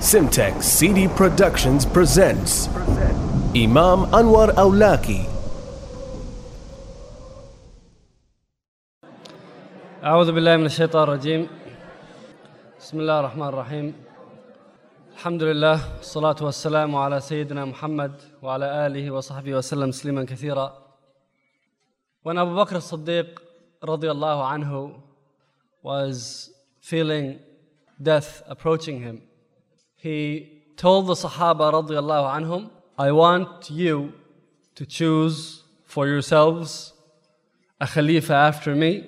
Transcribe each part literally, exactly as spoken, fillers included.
Simtex C D Productions presents Imam Anwar Awlaki. أعوذ بالله من الشيطان الرجيم. بسم الله الرحمن الرحيم. الحمد لله والصلاة والسلام على سيدنا محمد وعلى آله وصحبه وسلم تسليما كثيرا. When Abu Bakr as-Siddiq radiallahu anhu was feeling death approaching him, he told the Sahaba radiallahu anhum, I want you to choose for yourselves a Khalifa after me.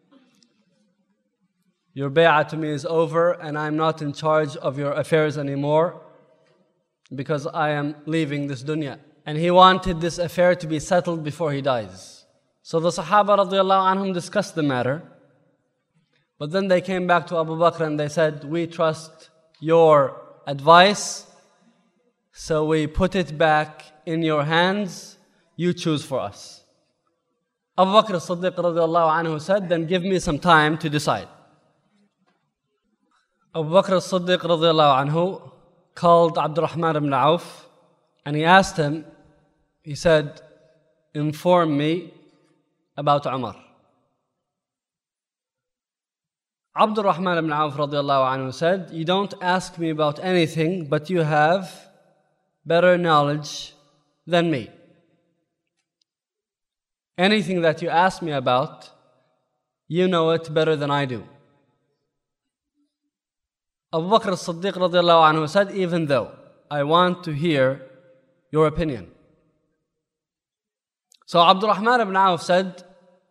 Your bay'ah to me is over and I'm not in charge of your affairs anymore because I am leaving this dunya. And he wanted this affair to be settled before he dies. So the Sahaba radiallahu anhum discussed the matter. But then they came back to Abu Bakr and they said, we trust your advice, so we put it back in your hands, you choose for us. Abu Bakr as-Siddiq radiallahu anhu said, then give me some time to decide. Abu Bakr as-Siddiq radiallahu anhu called Abdurrahman ibn Auf and he asked him, he said, inform me about Umar. Abdurrahman ibn Auf radiallahu anhu said, you don't ask me about anything, but you have better knowledge than me. Anything that you ask me about, you know it better than I do. Abu Bakr as-Siddiq radiallahu anhu said, even though I want to hear your opinion. So Abdurrahman ibn Auf said,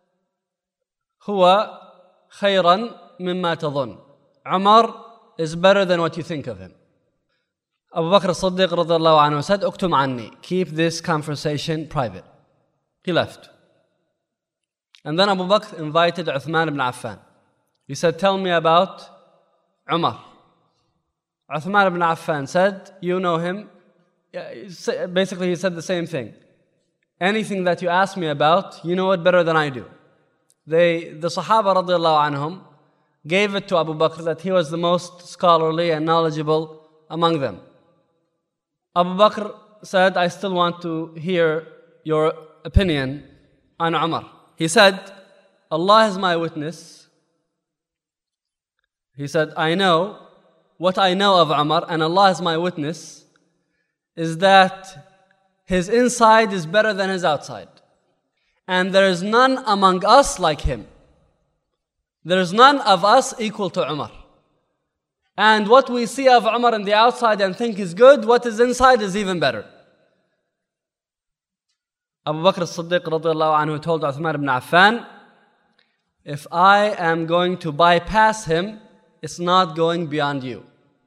هو خيرا مما تظن. Umar is better than what you think of him. Abu Bakr as-Siddiq radiallahu anhu said, اكتم عني. Keep this conversation private. He left. And then Abu Bakr invited Uthman ibn Affan. He said, tell me about Umar. Uthman ibn Affan said, you know him. Basically, he said the same thing. Anything that you ask me about, you know it better than I do. They, the Sahaba radiallahu anhum gave it to Abu Bakr that he was the most scholarly and knowledgeable among them. Abu Bakr said, I still want to hear your opinion on Umar. He said, Allah is my witness. He said, I know what I know of Umar, and Allah is my witness, is that his inside is better than his outside. And there is none among us like him. There is none of us equal to Umar. And what we see of Umar on the outside and think is good, what is inside is even better. Abu Bakr as-Siddiq radiallahu anhu told Uthman ibn Affan, if I am going to bypass him, it's not going beyond you.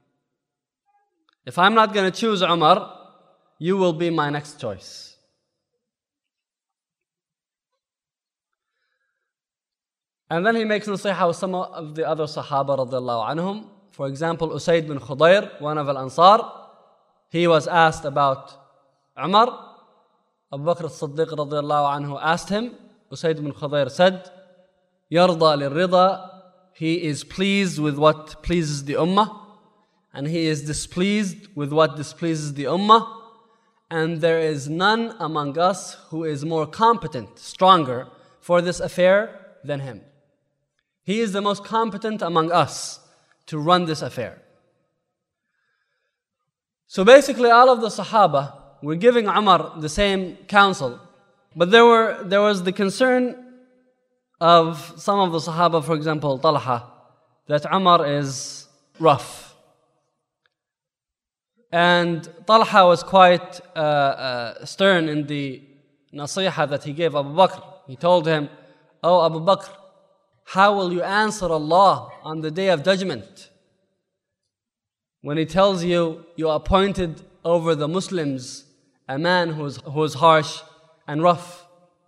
If I'm not going to choose Umar, you will be my next choice. And then he makes nasiha with some of the other Sahaba radiallahu anhum. For example, Usayd bin Khudayr, one of Al-Ansar, he was asked about Umar. Abu Bakr as-Siddiq radiallahu anhu asked him. Usayd bin Khudayr said, Yarda lil-rida, he is pleased with what pleases the ummah, and he is displeased with what displeases the ummah, and there is none among us who is more competent, stronger for this affair than him. He is the most competent among us to run this affair. So basically all of the Sahaba were giving Umar the same counsel, but there were there was the concern of some of the Sahaba, for example, Talha, that Umar is rough. And Talha was quite uh, uh, stern in the nasiha that he gave Abu Bakr. He told him, oh Abu Bakr, how will you answer Allah on the day of judgment? When He tells you, you appointed over the Muslims a man who is, who is harsh and rough.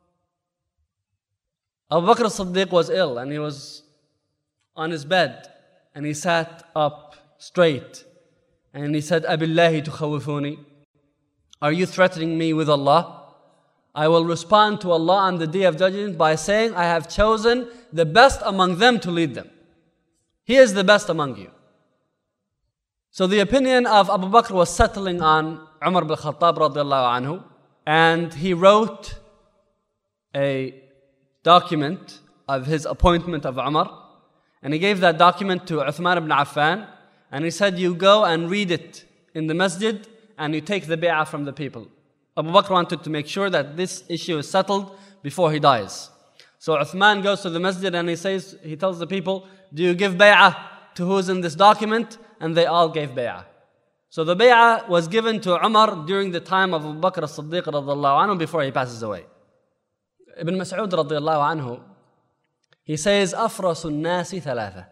Abu Bakr as-Siddiq was ill and he was on his bed and he sat up straight and he said, Abillahi tukhawifuni, are you threatening me with Allah? I will respond to Allah on the day of judgment by saying, I have chosen the best among them to lead them. He is the best among you. So the opinion of Abu Bakr was settling on Umar ibn Khattab radiallahu anhu, and he wrote a document of his appointment of Umar, and he gave that document to Uthman ibn Affan, and he said, you go and read it in the masjid and you take the bay'ah from the people. Abu Bakr wanted to make sure that this issue is settled before he dies. So Uthman goes to the masjid and he says, he tells the people, do you give bay'ah to who's in this document? And they all gave bay'ah. So the bay'ah was given to Umar during the time of Abu Bakr as-Siddiq radiallahu anhu before he passes away. Ibn Mas'ud radiallahu anhu, he says, أفرس الناس ثلاثة.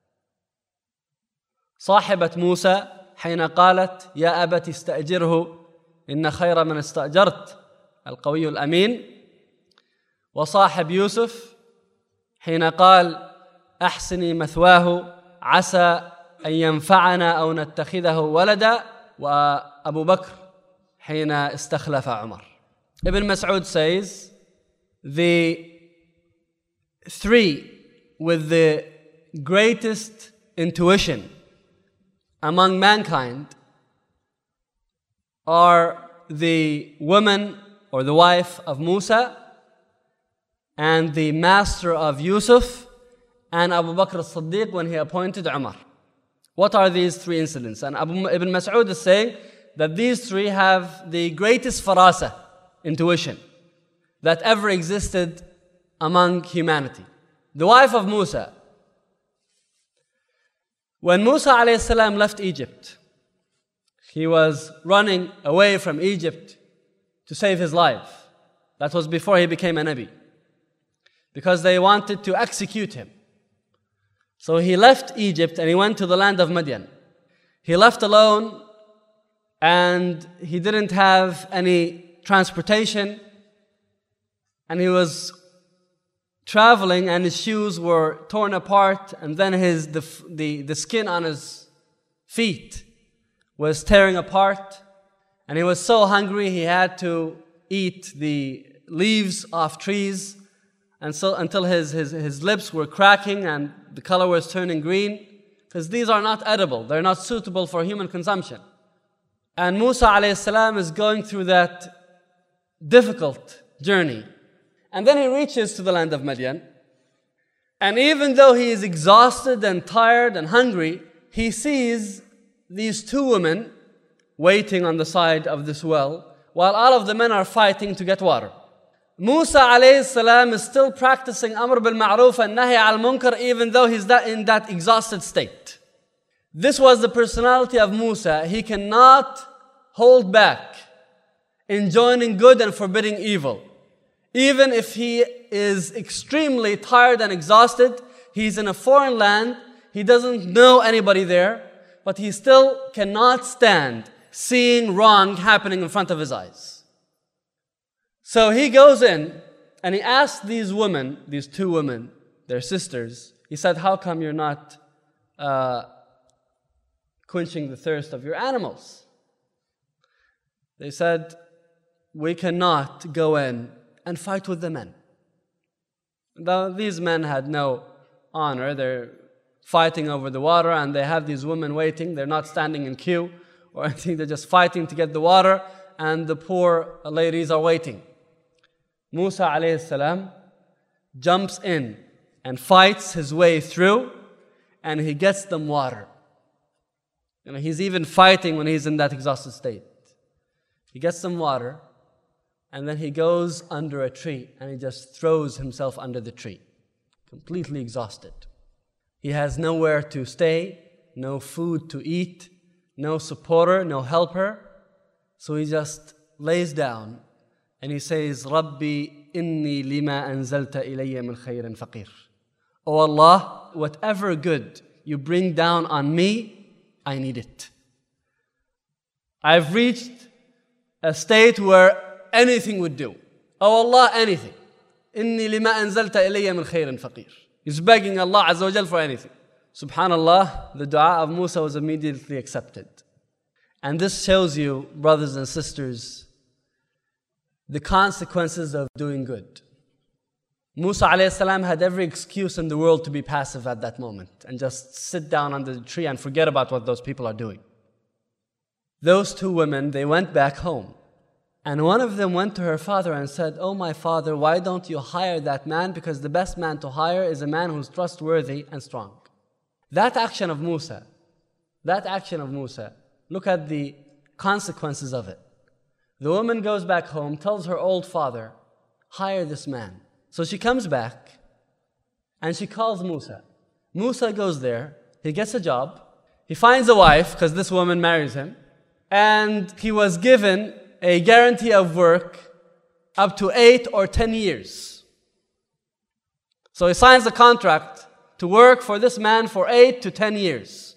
صاحبة موسى حين قالت يا أبت استأجره إن خير من استأجرت القوي الأمين. وصاحب يوسف حين قال أحسني مثواه عسى أن ينفعنا أو نتخذه ولدا. وأبو بكر حين استخلف عمر. Ibn Mas'ud says, the three with the greatest intuition among mankind are the woman or the wife of Musa and the master of Yusuf and Abu Bakr as-Siddiq when he appointed Umar. What are these three incidents? And Abu Ibn Mas'ud is saying that these three have the greatest farasa, intuition, that ever existed among humanity. The wife of Musa. When Musa alayhi salam left Egypt, he was running away from Egypt to save his life. That was before he became a Nabi, because they wanted to execute him. So he left Egypt and he went to the land of Madian. He left alone and he didn't have any transportation, and he was traveling and his shoes were torn apart, and then his the, the, the skin on his feet was tearing apart, and he was so hungry he had to eat the leaves off trees, and so until his, his, his lips were cracking and the color was turning green, because these are not edible, they're not suitable for human consumption. And Musa alayhi salam is going through that difficult journey. And then he reaches to the land of Madian. And even though he is exhausted and tired and hungry, he sees these two women waiting on the side of this well, while all of the men are fighting to get water. Musa alayhi salam is still practicing Amr bil Ma'ruf and Nahi al Munkar, even though he's that in that exhausted state. This was the personality of Musa. He cannot hold back in joining good and forbidding evil. Even if he is extremely tired and exhausted, he's in a foreign land, he doesn't know anybody there, but he still cannot stand seeing wrong happening in front of his eyes. So he goes in and he asks these women, these two women, their sisters, he said, how come you're not uh, quenching the thirst of your animals? They said, we cannot go in and fight with the men. Though these men had no honor, they're fighting over the water and they have these women waiting, they're not standing in queue or anything, they're just fighting to get the water and the poor ladies are waiting. Musa alayhi salam jumps in and fights his way through and he gets them water. You know, he's even fighting when he's in that exhausted state. He gets them water, and then he goes under a tree and he just throws himself under the tree, completely exhausted. He has nowhere to stay, no food to eat, no supporter, no helper. So he just lays down and he says, Rabbi inni lima anzalta ilayya min khayrin faqir. Oh Allah, whatever good you bring down on me, I need it. I've reached a state where anything would do. Oh Allah, anything. Inni lima anzalta ilayya min khayrin faqir. He's begging Allah Azza wa Jal for anything. Subhanallah, the dua of Musa was immediately accepted. And this shows you, brothers and sisters, the consequences of doing good. Musa alayhi salam had every excuse in the world to be passive at that moment and just sit down under the tree and forget about what those people are doing. those two women, they went back home. And one of them went to her father and said, "Oh, my father, why don't you hire that man? Because the best man to hire is a man who's trustworthy and strong." That action of Musa, that action of Musa, look at the consequences of it. The woman goes back home, tells her old father, "Hire this man." So she comes back and she calls Musa. Musa goes there, he gets a job, he finds a wife because this woman marries him, and he was given a guarantee of work up to eight or ten years. So he signs a contract to work for this man for eight to ten years.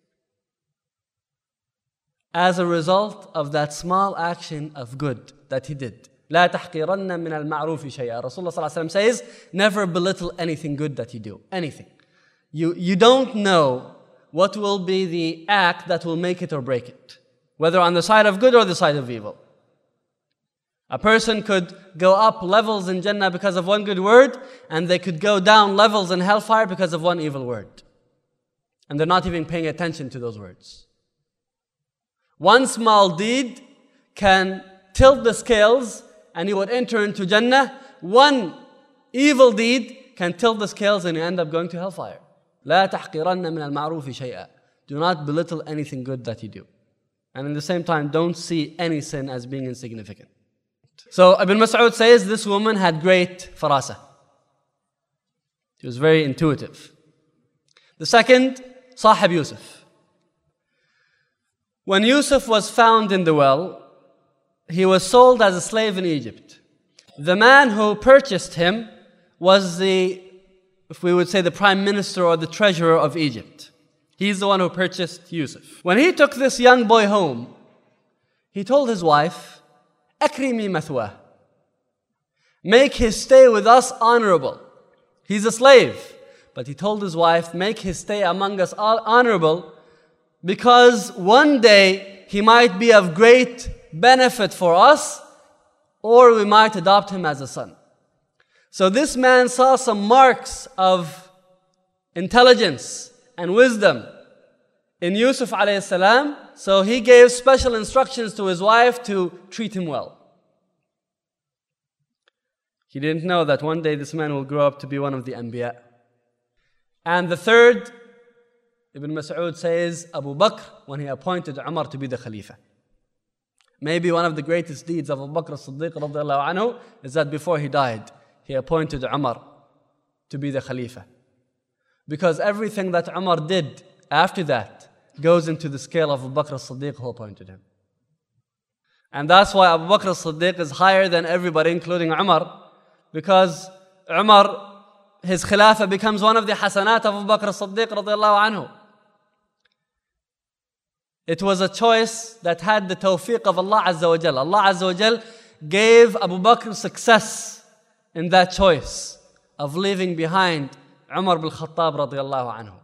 As a result of that small action of good that he did. لا تحقرن من المعروف شيئا. Rasulullah sallallahu alaihi wasallam says, never belittle anything good that you do. Anything. You, you don't know what will be the act that will make it or break it. Whether on the side of good or the side of evil. A person could go up levels in Jannah because of one good word, and they could go down levels in hellfire because of one evil word. And they're not even paying attention to those words. One small deed can tilt the scales and you would enter into Jannah. One evil deed can tilt the scales and you end up going to hellfire. لا تحقرن من المعروف شيئا. Do not belittle anything good that you do. And at the same time, don't see any sin as being insignificant. So Ibn Mas'ud says this woman had great farasa. She was very intuitive. The second, Sahib Yusuf. When Yusuf was found in the well, he was sold as a slave in Egypt. The man who purchased him was the, if we would say, the prime minister or the treasurer of Egypt. He's the one who purchased Yusuf. When he took this young boy home, he told his wife, "Akrimi mathwah." Make his stay with us honorable. He's a slave. But he told his wife, make his stay among us honorable, because one day he might be of great benefit for us, or we might adopt him as a son. So this man saw some marks of intelligence and wisdom in Yusuf alayhi salam, so he gave special instructions to his wife to treat him well. He didn't know that one day this man will grow up to be one of the Anbiya. And the third, Ibn Mas'ud says, Abu Bakr, when he appointed Umar to be the Khalifa. Maybe one of the greatest deeds of Abu Bakr as-Siddiq radiallahu anhu is that before he died, he appointed Umar to be the Khalifa. Because everything that Umar did after that goes into the scale of Abu Bakr as-Siddiq who appointed him. And that's why Abu Bakr as-Siddiq is higher than everybody, including Umar, because Umar, his Khilafah becomes one of the hasanat of Abu Bakr as-Siddiq radiallahu anhu. It was a choice that had the tawfiq of Allah Azza wa Jal. Allah Azza wa Jal gave Abu Bakr success in that choice of leaving behind Umar bin Khattab radiallahu anhu.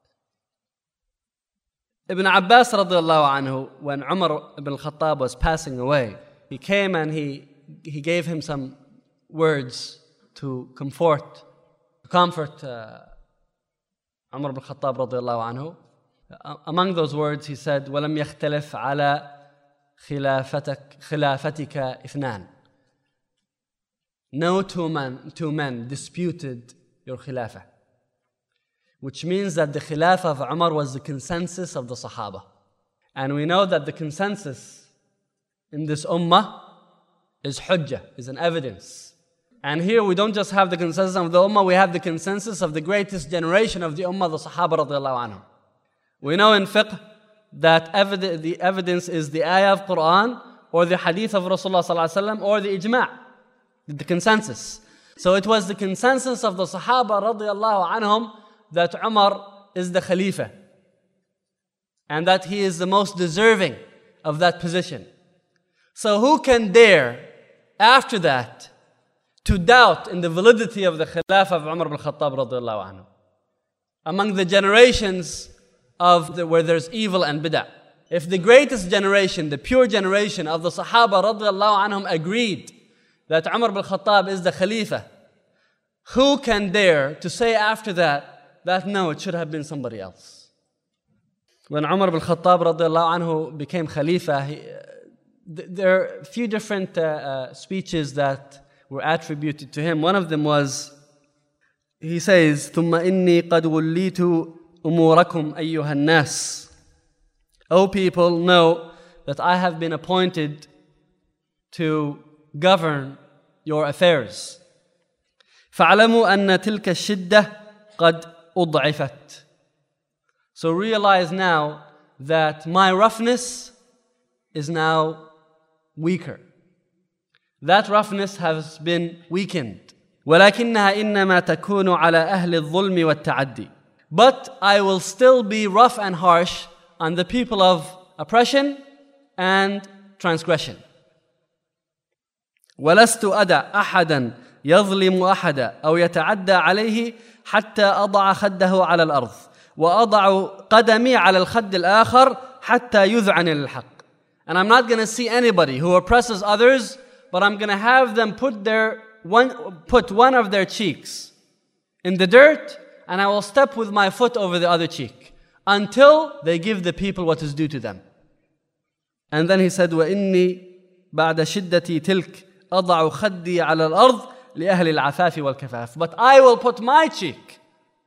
Ibn Abbas radiallahu anhu, when Umar ibn Khattab was passing away, he came and he, he gave him some words to comfort, to comfort uh, Umar ibn Khattab radiallahu anhu. Among those words, he said, وَلَمْ يَخْتَلِفْ عَلَى خِلَافَتِكَ خِلَافَتِكَ إِثْنَانِ. No two men, two men disputed your Khilafah. Which means that the Khilafah of Umar was the consensus of the Sahaba. And we know that the consensus in this ummah is hujjah, is an evidence. And here we don't just have the consensus of the ummah, we have the consensus of the greatest generation of the ummah, the Sahaba radiallahu anhu. We know in fiqh that evid- the evidence is the ayah of Quran or the hadith of Rasulullah sallallahu alaihi wasallam or the ijma', the consensus. So it was the consensus of the Sahaba radiallahu anhum that Umar is the Khalifa and that he is the most deserving of that position. So who can dare after that to doubt in the validity of the Khilafah of Umar bin Khattab radiallahu anhu? Among the generations of the, where there's evil and bid'ah. If the greatest generation, the pure generation of the Sahaba radiallahu anhum agreed that Umar bin Khattab is the Khalifa, who can dare to say after that that no, it should have been somebody else? When Umar ibn Khattab radiallahu anhu became Khalifa, he, th- there are a few different uh, uh, speeches that were attributed to him. One of them was, he says, ثُمَّ إِنِّي قَدْ وُلِّيتُ أُمُورَكُمْ أَيُّهَا النَّاسِ. O people, know that I have been appointed to govern your affairs. فَاعْلَمُوا أَنَّ تِلْكَ الشِّدَّةِ قَدْ أُضْعِفَتْ. So realize now that my roughness is now weaker. That roughness has been weakened. وَلَكِنَّهَا إِنَّمَا تَكُونُ عَلَى أَهْلِ الظُّلْمِ وَالتَّعَدِّي. But I will still be rough and harsh on the people of oppression and transgression. وَلَسْتُ أَدَعْ أَحَدًا يَظْلِمُ أَحَدًا أَوْ يَتَعَدَّى عَلَيْهِ حَتَّى أَضَعَ خَدَّهُ عَلَى الْأَرْضِ وَأَضَعُ قَدَمِي عَلَى الْخَدِّ الْآخَرِ حَتَّى يُذْعَنِ لِلْحَقِّ. And I'm not going to see anybody who oppresses others, but I'm going to have them put their one put one of their cheeks in the dirt, and I will step with my foot over the other cheek until they give the people what is due to them. And then he said, وَإِنِّي بَعْدَ شِدَّتِي تِلْكَ أَضَعُ خَدِّي عَلَى الْأَرْضِ لِأَهْلِ الْعَفَافِ وَالْكَفَافِ. But I will put my cheek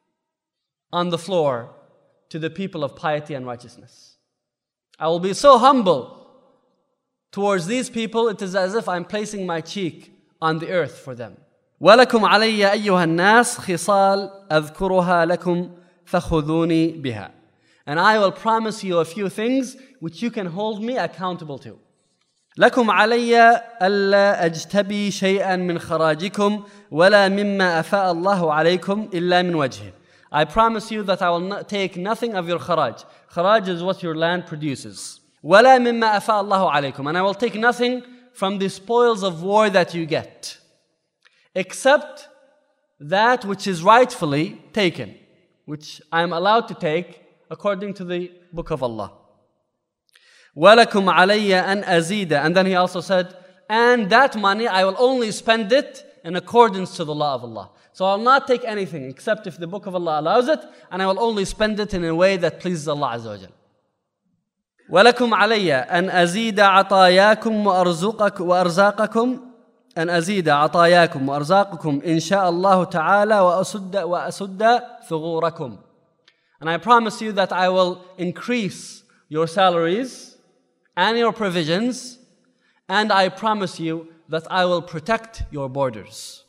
on the floor to the people of piety and righteousness. I will be so humble towards these people, it is as if I'm placing my cheek on the earth for them. وَلَكُمْ عَلَيَّ أَيُّهَا النَّاسِ خِصَالٌ أَذْكُرُهَا لَكُمْ فَخُذُونِي بِهَا. And I will promise you a few things which you can hold me accountable to. لَكُمْ عَلَيَّ أَلَّا أَجْتَبِي شَيْئًا مِنْ خَرَاجِكُمْ وَلَا مِمَّا أَفَاءَ اللَّهُ عَلَيْكُمْ إِلَّا مِنْ وَجْهِهِ. I promise you that I will not take nothing of your kharaj. Kharaj is what your land produces. وَلَا مِمَّا أَفَاءَ اللَّهُ عَلَيْكُمْ. And I will take nothing from the spoils of war that you get, except that which is rightfully taken, which I am allowed to take according to the book of Allah. وَلَكُمْ عَلَيَّ أَنْ أَزِيدَ. And then he also said, and that money I will only spend it in accordance to the law of Allah. So I will not take anything except if the book of Allah allows it, and I will only spend it in a way that pleases Allah Azza wa Jal. وَلَكُمْ عَلَيَّ أَنْ أَزِيدَ عَطَايَاكُمْ وَأَرْزَاقَكُمْ أَنْ أَزِيدَ عَطَايَاكُمْ وَأَرْزَاقَكُمْ إِنْ شَاءَ اللَّهُ تَعَالَى وَأَسُدَّ وَأَسُدَّ ثُغُورَكُمْ. And I promise you that I will increase your salaries and your provisions, and I promise you that I will protect your borders.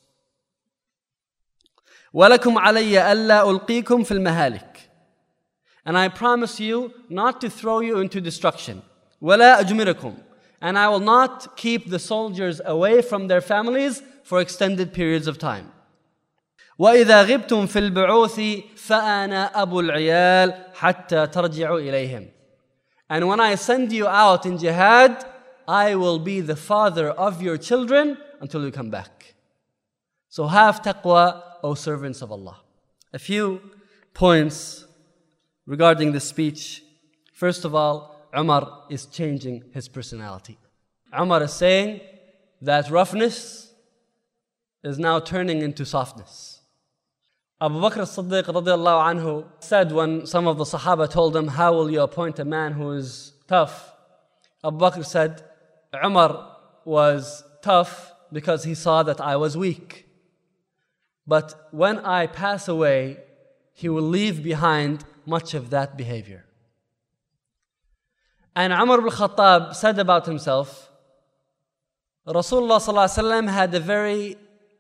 وَلَكُمْ عَلَيَّ أَلَّا أُلْقِيكُمْ فِي الْمَهَالِكِ. And I promise you not to throw you into destruction. وَلَا أَجْمِرَكُمْ. And I will not keep the soldiers away from their families for extended periods of time. وَإِذَا غِبْتُمْ فِي الْبُعُوثِ فَأَنَا أَبُو الْعِيَالِ حَتَّى تَرْجِعُوا إِلَيْهِمْ. And when I send you out in jihad, I will be the father of your children until you come back. So have taqwa, O servants of Allah. A few points regarding this speech. First of all, Umar is changing his personality. Umar is saying that roughness is now turning into softness. Abu Bakr as-Siddiq radiallahu anhu said when some of the Sahaba told him, how will you appoint a man who is tough? Abu Bakr said, Umar was tough because he saw that I was weak. But when I pass away, he will leave behind much of that behavior. And Umar ibn Khattab said about himself, Rasulullah sallallahu alaihi wasallam had a very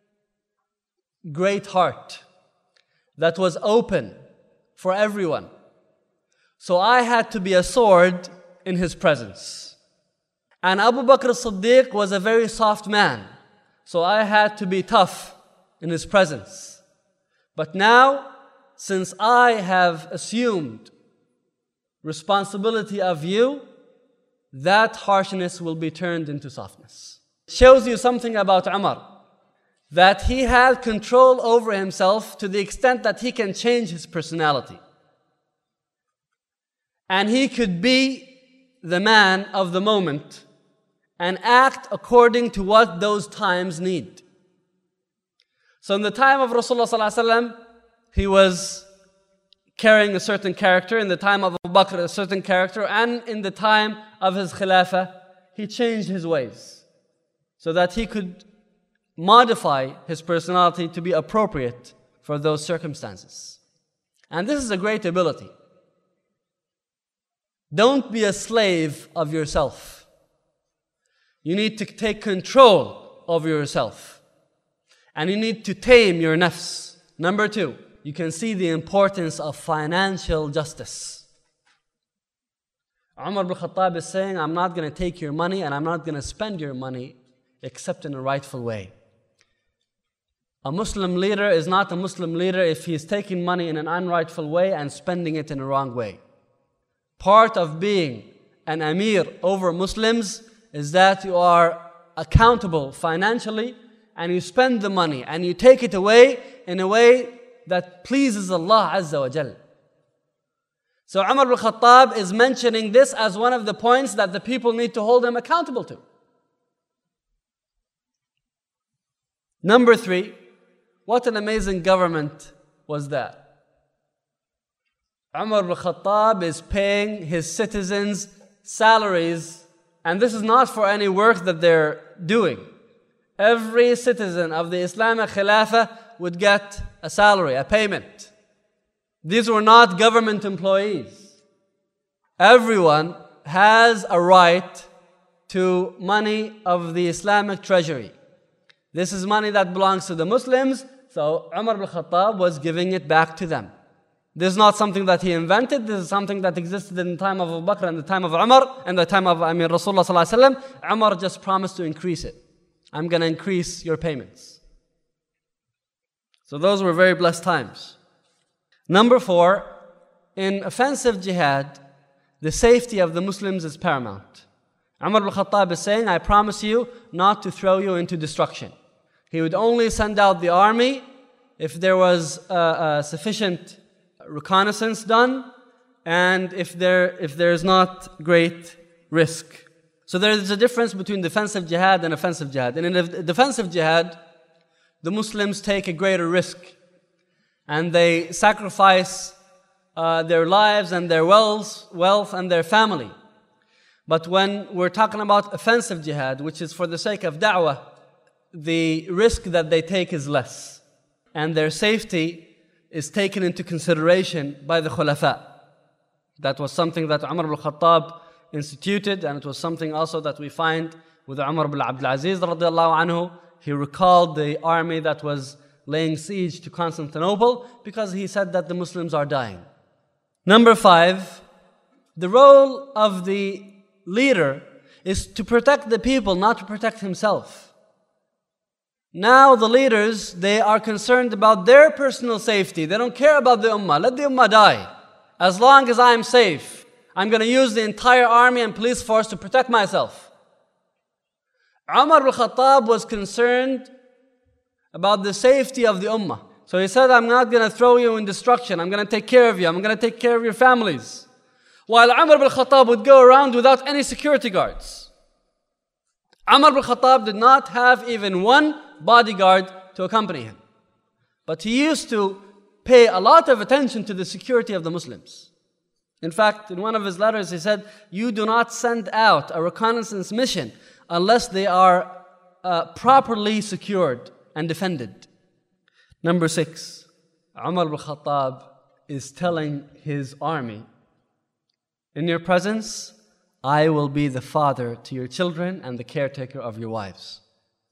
great heart that was open for everyone. So I had to be a sword in his presence. And Abu Bakr as-Siddiq was a very soft man. So I had to be tough in his presence. But now, since I have assumed responsibility of you, that harshness will be turned into softness. It shows you something about Umar, that he had control over himself to the extent that he can change his personality. And he could be the man of the moment and act according to what those times need. So in the time of Rasulullah sallallahu alaihi wasallam, he was carrying a certain character, in the time of Abu Bakr a certain character, and in the time of his Khilafah, he changed his ways so that he could modify his personality to be appropriate for those circumstances. And this is a great ability. Don't be a slave of yourself. You need to take control over yourself. And you need to tame your nafs. Number two, you can see the importance of financial justice. Umar ibn Khattab is saying, I'm not going to take your money and I'm not going to spend your money except in a rightful way. A Muslim leader is not a Muslim leader if he is taking money in an unrightful way and spending it in a wrong way. Part of being an Amir over Muslims is that you are accountable financially and you spend the money and you take it away in a way that pleases Allah Azza wa Jal. So Umar ibn Khattab is mentioning this as one of the points that the people need to hold him accountable to. Number three, what an amazing government was that. Umar ibn Khattab is paying his citizens salaries, and this is not for any work that they're doing. Every citizen of the Islamic Khilafah would get a salary, a payment. These were not government employees. Everyone has a right to money of the Islamic treasury. This is money that belongs to the Muslims, so Umar ibn Khattab was giving it back to them. This is not something that he invented. This is something that existed in the time of Abu Bakr and the time of Umar and the time of I mean, Rasulullah sallallahu alaihi wasallam. Umar just promised to increase it. I'm going to increase your payments. So those were very blessed times. Number four, in offensive jihad, the safety of the Muslims is paramount. Umar ibn Khattab is saying, I promise you not to throw you into destruction. He would only send out the army if there was uh, uh, sufficient reconnaissance done and if there if there's not great risk. So there's a difference between defensive jihad and offensive jihad. And in a defensive jihad, the Muslims take a greater risk and they sacrifice uh, their lives and their wealth, wealth and their family. But when we're talking about offensive jihad, which is for the sake of da'wah, the risk that they take is less. And their safety is taken into consideration by the Khulafa. That was something that Umar ibn Khattab instituted, and it was something also that we find with Umar ibn Abdul Aziz radiallahu anhu. He recalled the army that was laying siege to Constantinople because he said that the Muslims are dying. Number five, the role of the leader is to protect the people, not to protect himself. Now the leaders, they are concerned about their personal safety. They don't care about the ummah. Let the ummah die. As long as I'm safe, I'm going to use the entire army and police force to protect myself. Umar ibn Khattab was concerned about the safety of the ummah. So he said, I'm not going to throw you in destruction. I'm going to take care of you. I'm going to take care of your families. While Umar ibn Khattab would go around without any security guards. Umar ibn Khattab did not have even one bodyguard to accompany him. But he used to pay a lot of attention to the security of the Muslims. In fact, in one of his letters, he said, you do not send out a reconnaissance mission unless they are uh, properly secured and defended. Number six, Umar ibn Khattab is telling his army, in your presence, I will be the father to your children and the caretaker of your wives.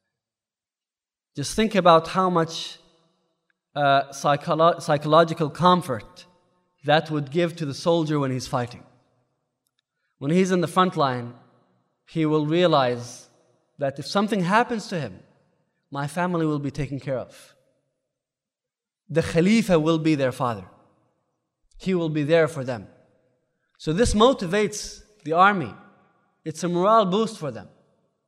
Just think about how much uh, psycholo- psychological comfort that would give to the soldier when he's fighting. When he's in the front line, he will realize that if something happens to him, my family will be taken care of. The Khalifa will be their father. He will be there for them. So this motivates the army. It's a morale boost for them.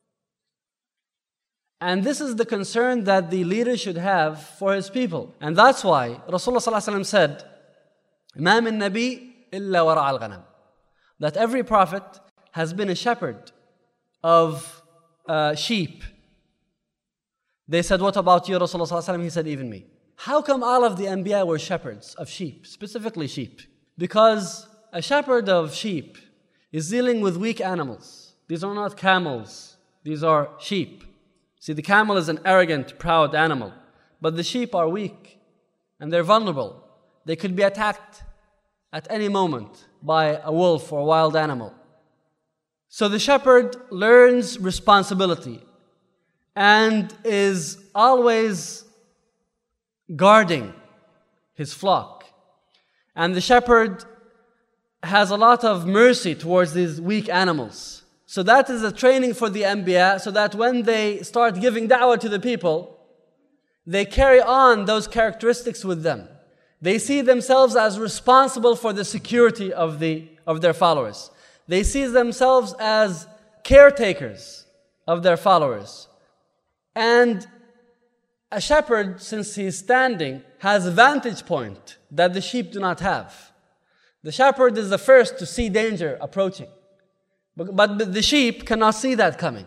And this is the concern that the leader should have for his people. And that's why Rasulullah sallallahu alaihi wasallam said, مَا مِن نَبِي إِلَّا وَرَعَ الْغَنَمِ, that every prophet has been a shepherd of uh, sheep. They said, what about you, Rasulullah sallallahu alaihi wasallam? He said, even me. How come all of the Anbiya were shepherds of sheep, specifically sheep? Because a shepherd of sheep is dealing with weak animals. These are not camels, these are sheep. See, the camel is an arrogant, proud animal, but the sheep are weak and they're vulnerable. They could be attacked at any moment by a wolf or a wild animal. So the shepherd learns responsibility and is always guarding his flock. And the shepherd has a lot of mercy towards these weak animals. So that is a training for the Anbiya, so that when they start giving da'wah to the people, they carry on those characteristics with them. They see themselves as responsible for the security of, the, of their followers. They see themselves as caretakers of their followers. And a shepherd, since he is standing, has a vantage point that the sheep do not have. The shepherd is the first to see danger approaching. But, but the sheep cannot see that coming.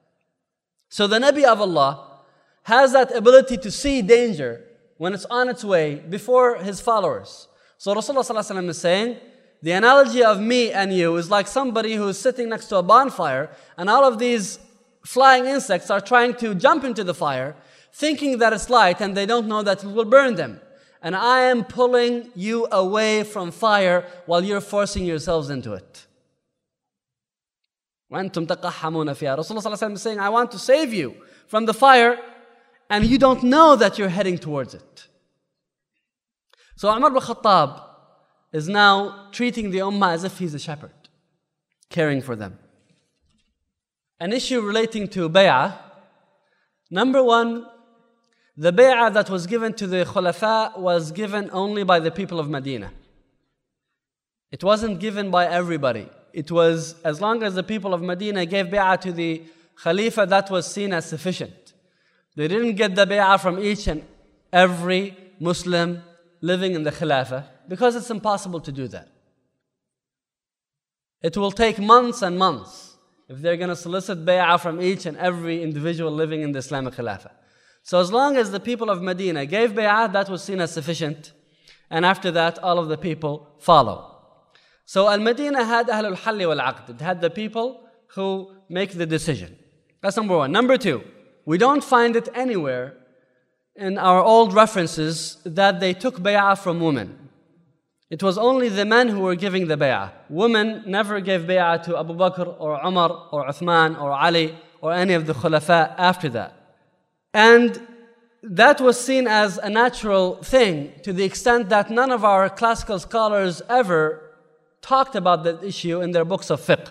So the Nabi of Allah has that ability to see danger when it's on its way before his followers. So Rasulullah sallallahu alaihi wasallam is saying, the analogy of me and you is like somebody who is sitting next to a bonfire and all of these flying insects are trying to jump into the fire, thinking that it's light and they don't know that it will burn them. And I am pulling you away from fire while you're forcing yourselves into it. وَأَنْتُمْ تَقَحَّمُونَ فِيهَا. Rasulullah sallallahu alaihi wasallam is saying, I want to save you from the fire, and you don't know that you're heading towards it. So Umar ibn Khattab is now treating the ummah as if he's a shepherd, caring for them. An issue relating to bay'ah. Number one, the bay'ah that was given to the khulafa was given only by the people of Medina. It wasn't given by everybody. It was, as long as the people of Medina gave bay'ah to the Khalifa, that was seen as sufficient. They didn't get the bay'ah from each and every Muslim living in the Khilafah, because it's impossible to do that. It will take months and months if they're going to solicit bay'ah from each and every individual living in the Islamic Khilafah. So as long as the people of Medina gave bay'ah, that was seen as sufficient. And after that, all of the people follow. So Al-Medina had Ahlul Halli wal Aqd. It had the people who make the decision. That's number one. Number two, we don't find it anywhere in our old references that they took bay'ah from women. It was only the men who were giving the bay'ah. Women never gave bay'ah to Abu Bakr or Umar or Uthman or Ali or any of the khulafa after that. And that was seen as a natural thing, to the extent that none of our classical scholars ever talked about that issue in their books of fiqh.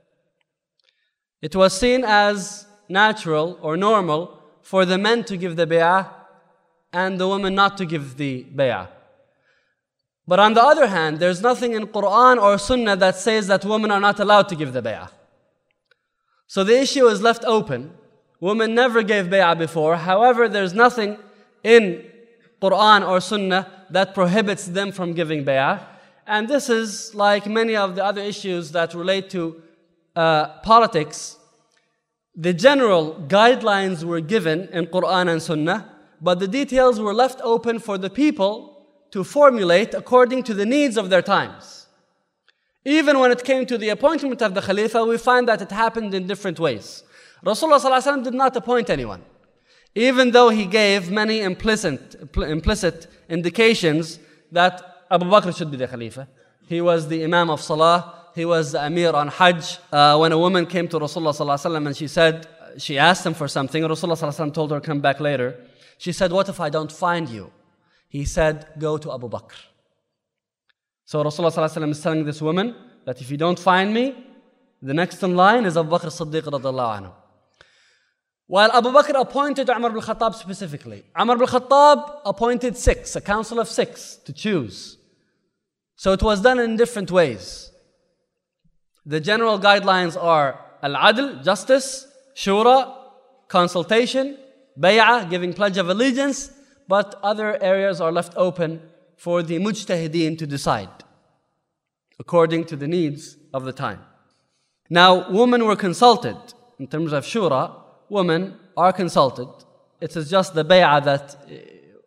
It was seen as natural or normal for the men to give the bay'ah and the women not to give the bay'ah. But on the other hand, there's nothing in Quran or Sunnah that says that women are not allowed to give the bay'ah. So the issue is left open. Women never gave bay'ah before. However, there's nothing in Quran or Sunnah that prohibits them from giving bay'ah. And this is like many of the other issues that relate to uh, politics. The general guidelines were given in Quran and Sunnah, but the details were left open for the people to formulate according to the needs of their times. Even when it came to the appointment of the Khalifa, we find that it happened in different ways. Rasulullah sallallahu alaihi wasallam did not appoint anyone, even though he gave many implicit, implicit indications that Abu Bakr should be the Khalifa. He was the Imam of Salah. He was the Amir on Hajj. Uh, when a woman came to Rasulullah sallallahu alaihi wasallam and she said, she asked him for something, Rasulullah sallallahu alaihi wasallam told her, come back later. She said, what if I don't find you? He said, go to Abu Bakr. So Rasulullah sallallahu alaihi wasallam is telling this woman that if you don't find me, the next in line is Abu Bakr as-Siddiq radhiallahu anhu. While Abu Bakr appointed Umar ibn Khattab specifically, Umar ibn Khattab appointed six, a council of six to choose. So it was done in different ways. The general guidelines are al-adl, justice, shura, consultation, bay'ah, giving pledge of allegiance, but other areas are left open for the mujtahideen to decide according to the needs of the time. Now, women were consulted in terms of shura. Women are consulted. It is just the bay'ah that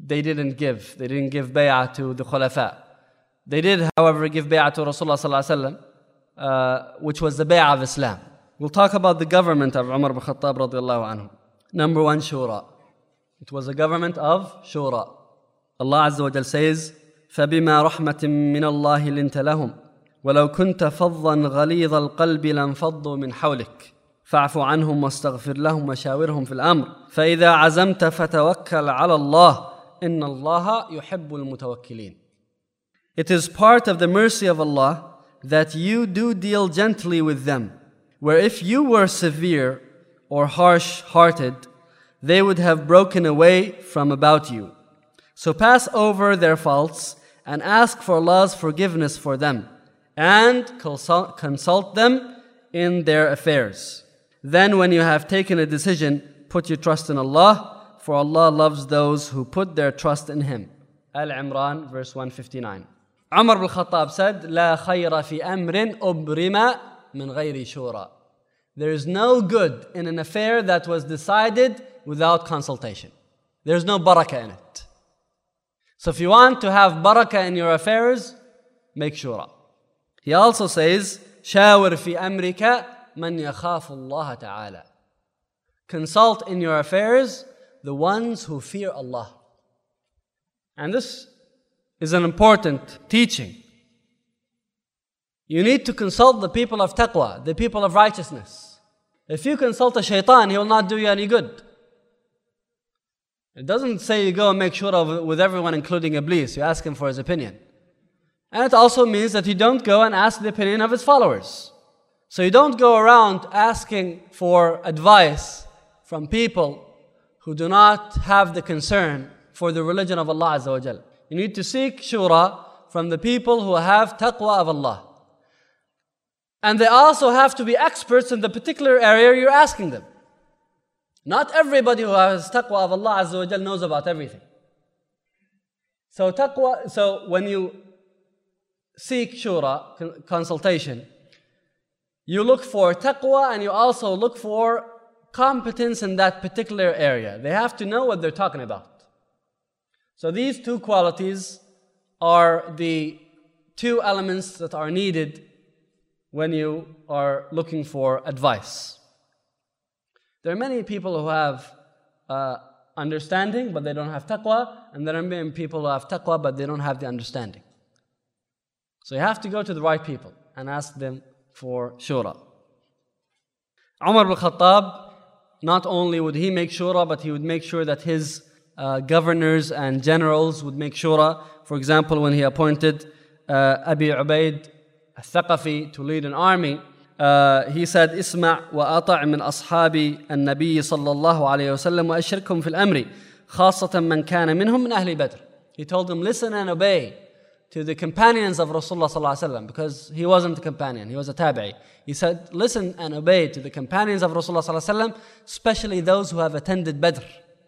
they didn't give. They didn't give bay'ah to the khulafa. They did, however, give bay'ah to Rasulullah sallallahu alaihi wasallam, uh, which was the bay'ah of Islam. We'll talk about the government of Umar ibn Khattab radiallahu anhu. Number one, shura. It was a government of shura. Allah Azza wa Jal says, فَبِمَا رَحْمَةٍ مِّنَ اللَّهِ لِنْتَ لَهُمْ وَلَوْ كُنْتَ فَظًّا غَلِيظَ الْقَلْبِ لَانْفَضُّوا مِنْ حَوْلِكَ فَاعْفُ عَنْهُمْ وَاسْتَغْفِرْ لَهُمْ وَشَاوِرْهُمْ فِي الْأَمْرِ فَإِذَا عَزَمْتَ فَتَوَكَّلْ عَلَى اللَّهِ إِنَّ اللَّهَ يُحِبُّ الْمُتَوَكِّلِينَ. It is part of the mercy of Allah that you do deal gently with them, where if you were severe or harsh-hearted, they would have broken away from about you. So pass over their faults and ask for Allah's forgiveness for them, and consult, consult them in their affairs. Then when you have taken a decision, put your trust in Allah, for Allah loves those who put their trust in Him. Al-Imran, verse one fifty-nine. Umar ibn Khattab said, لا خير في أمر أبرم من غير شورى. There is no good in an affair that was decided without consultation. There is no barakah in it. So if you want to have barakah in your affairs, make shura. He also says, شاور في أمرك من يخاف الله تعالى. Consult in your affairs the ones who fear Allah. And this is an important teaching. You need to consult the people of taqwa, the people of righteousness. If you consult a shaitan, he will not do you any good. It doesn't say you go and make shura with everyone, including Iblis. You ask him for his opinion. And it also means that you don't go and ask the opinion of his followers. So you don't go around asking for advice from people who do not have the concern for the religion of Allah Azza wa Jal. You need to seek shura from the people who have taqwa of Allah. And they also have to be experts in the particular area you're asking them. Not everybody who has taqwa of Allah Azza wa Jal knows about everything. So taqwa, so when you seek shura, consultation, you look for taqwa and you also look for competence in that particular area. They have to know what they're talking about. So these two qualities are the two elements that are needed when you are looking for advice. There are many people who have uh, understanding, but they don't have taqwa, and there are many people who have taqwa, but they don't have the understanding. So you have to go to the right people and ask them for shura. Umar ibn Khattab, not only would he make shura, but he would make sure that his uh, governors and generals would make shura. For example, when he appointed uh, Abi Ubaid al-Thaqafi to lead an army, uh, he said, اسمع وأطع من أصحاب النبي صلى الله عليه وسلم وأشركهم في الأمر خاصة من كان منهم من أهل بدر. He told them, listen and obey to the companions of Rasulullah sallallahu alaihi wasallam, because he wasn't a companion, he was a tabi'i. He said, listen and obey to the companions of Rasulullah sallallahu alaihi wasallam, especially those who have attended Badr.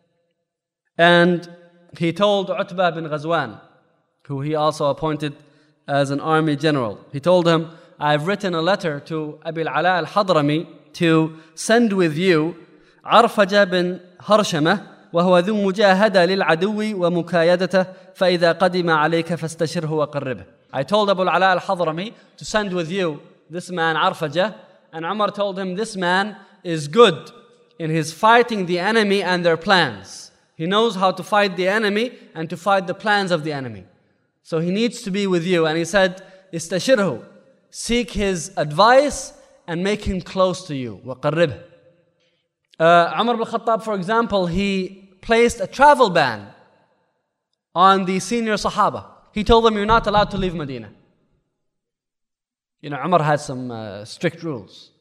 And he told Utbah bin Ghazwan, who he also appointed as an army general, he told him, I have written a letter to Abi al-Ala al-Hadrami to send with you Arfaja bin Harshamah, وهو ذو مجاهدة للعدو ومكايدته فإذا قدم عليك فاستشره وقربه. I told Abu al-Ala al-Hadrami to send with you this man Arfaja, and Umar told him, this man is good in his fighting the enemy and their plans. He knows how to fight the enemy and to fight the plans of the enemy. So he needs to be with you. And he said, استشره, seek his advice and make him close to you. وقربه. Uh, Umar ibn Khattab, for example, he placed a travel ban on the senior Sahaba. He told them, you're not allowed to leave Medina. You know, Umar had some uh, strict rules.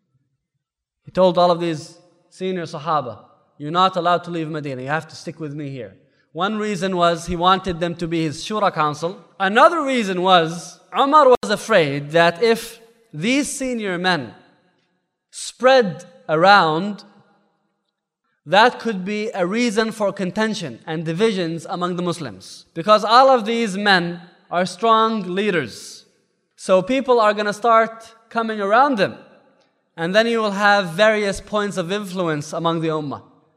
He told all of these senior Sahaba, you're not allowed to leave Medina. You have to stick with me here. One reason was he wanted them to be his shura council. Another reason was Umar was afraid that if these senior men spread around, that could be a reason for contention and divisions among the Muslims. Because all of these men are strong leaders. So people are going to start coming around them. And then you will have various points of influence among the ummah.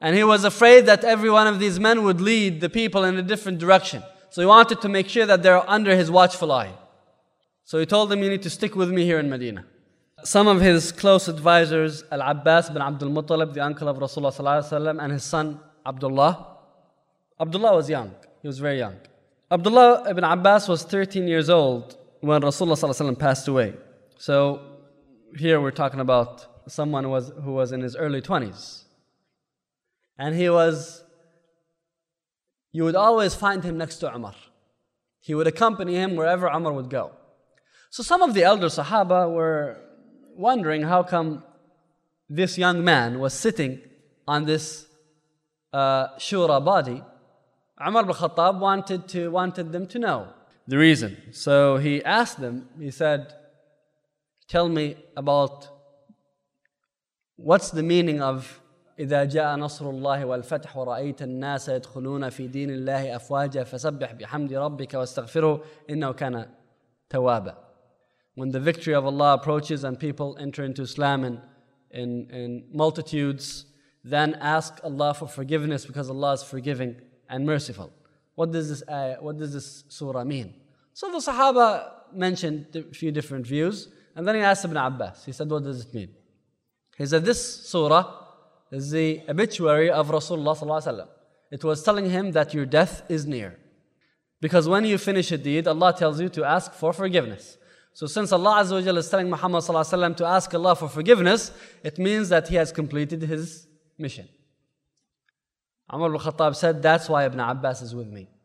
And he was afraid that every one of these men would lead the people in a different direction. So he wanted to make sure that they're under his watchful eye. So he told them, you need to stick with me here in Medina. Some of his close advisors, Al-Abbas bin Abdul Muttalib, the uncle of Rasulullah sallallahu alaihi wasallam, and his son Abdullah. Abdullah was young. He was very young. Abdullah ibn Abbas was thirteen years old when Rasulullah sallallahu alaihi wasallam passed away. So here we're talking about someone who was, who was in his early twenties. And he was, you would always find him next to Umar. He would accompany him wherever Umar would go. So some of the elder Sahaba were wondering how come this young man was sitting on this uh, shura body. Umar ibn Khattab wanted, to, wanted them to know the reason. So he asked them, he said, tell me about what's the meaning of إذا جاء نصر الله والفتح ورأيت الناس يدخلون في دين الله أفواجا فسبح بحمد ربك واستغفره إنه كان توابا. When the victory of Allah approaches and people enter into Islam in, in, in multitudes, then ask Allah for forgiveness because Allah is forgiving and merciful. What does this ayah, what does this surah mean? So the Sahaba mentioned a few different views, and then he asked Ibn Abbas. He said, what does it mean? He said, this surah is the obituary of Rasulullah sallallahu alaihi wasallam. It was telling him that your death is near. Because when you finish a deed, Allah tells you to ask for forgiveness. So since Allah Azza wa Jalla is telling Muhammad sallallahu alaihi wasallam to ask Allah for forgiveness, it means that he has completed his mission. Umar ibn Khattab said, that's why Ibn Abbas is with me.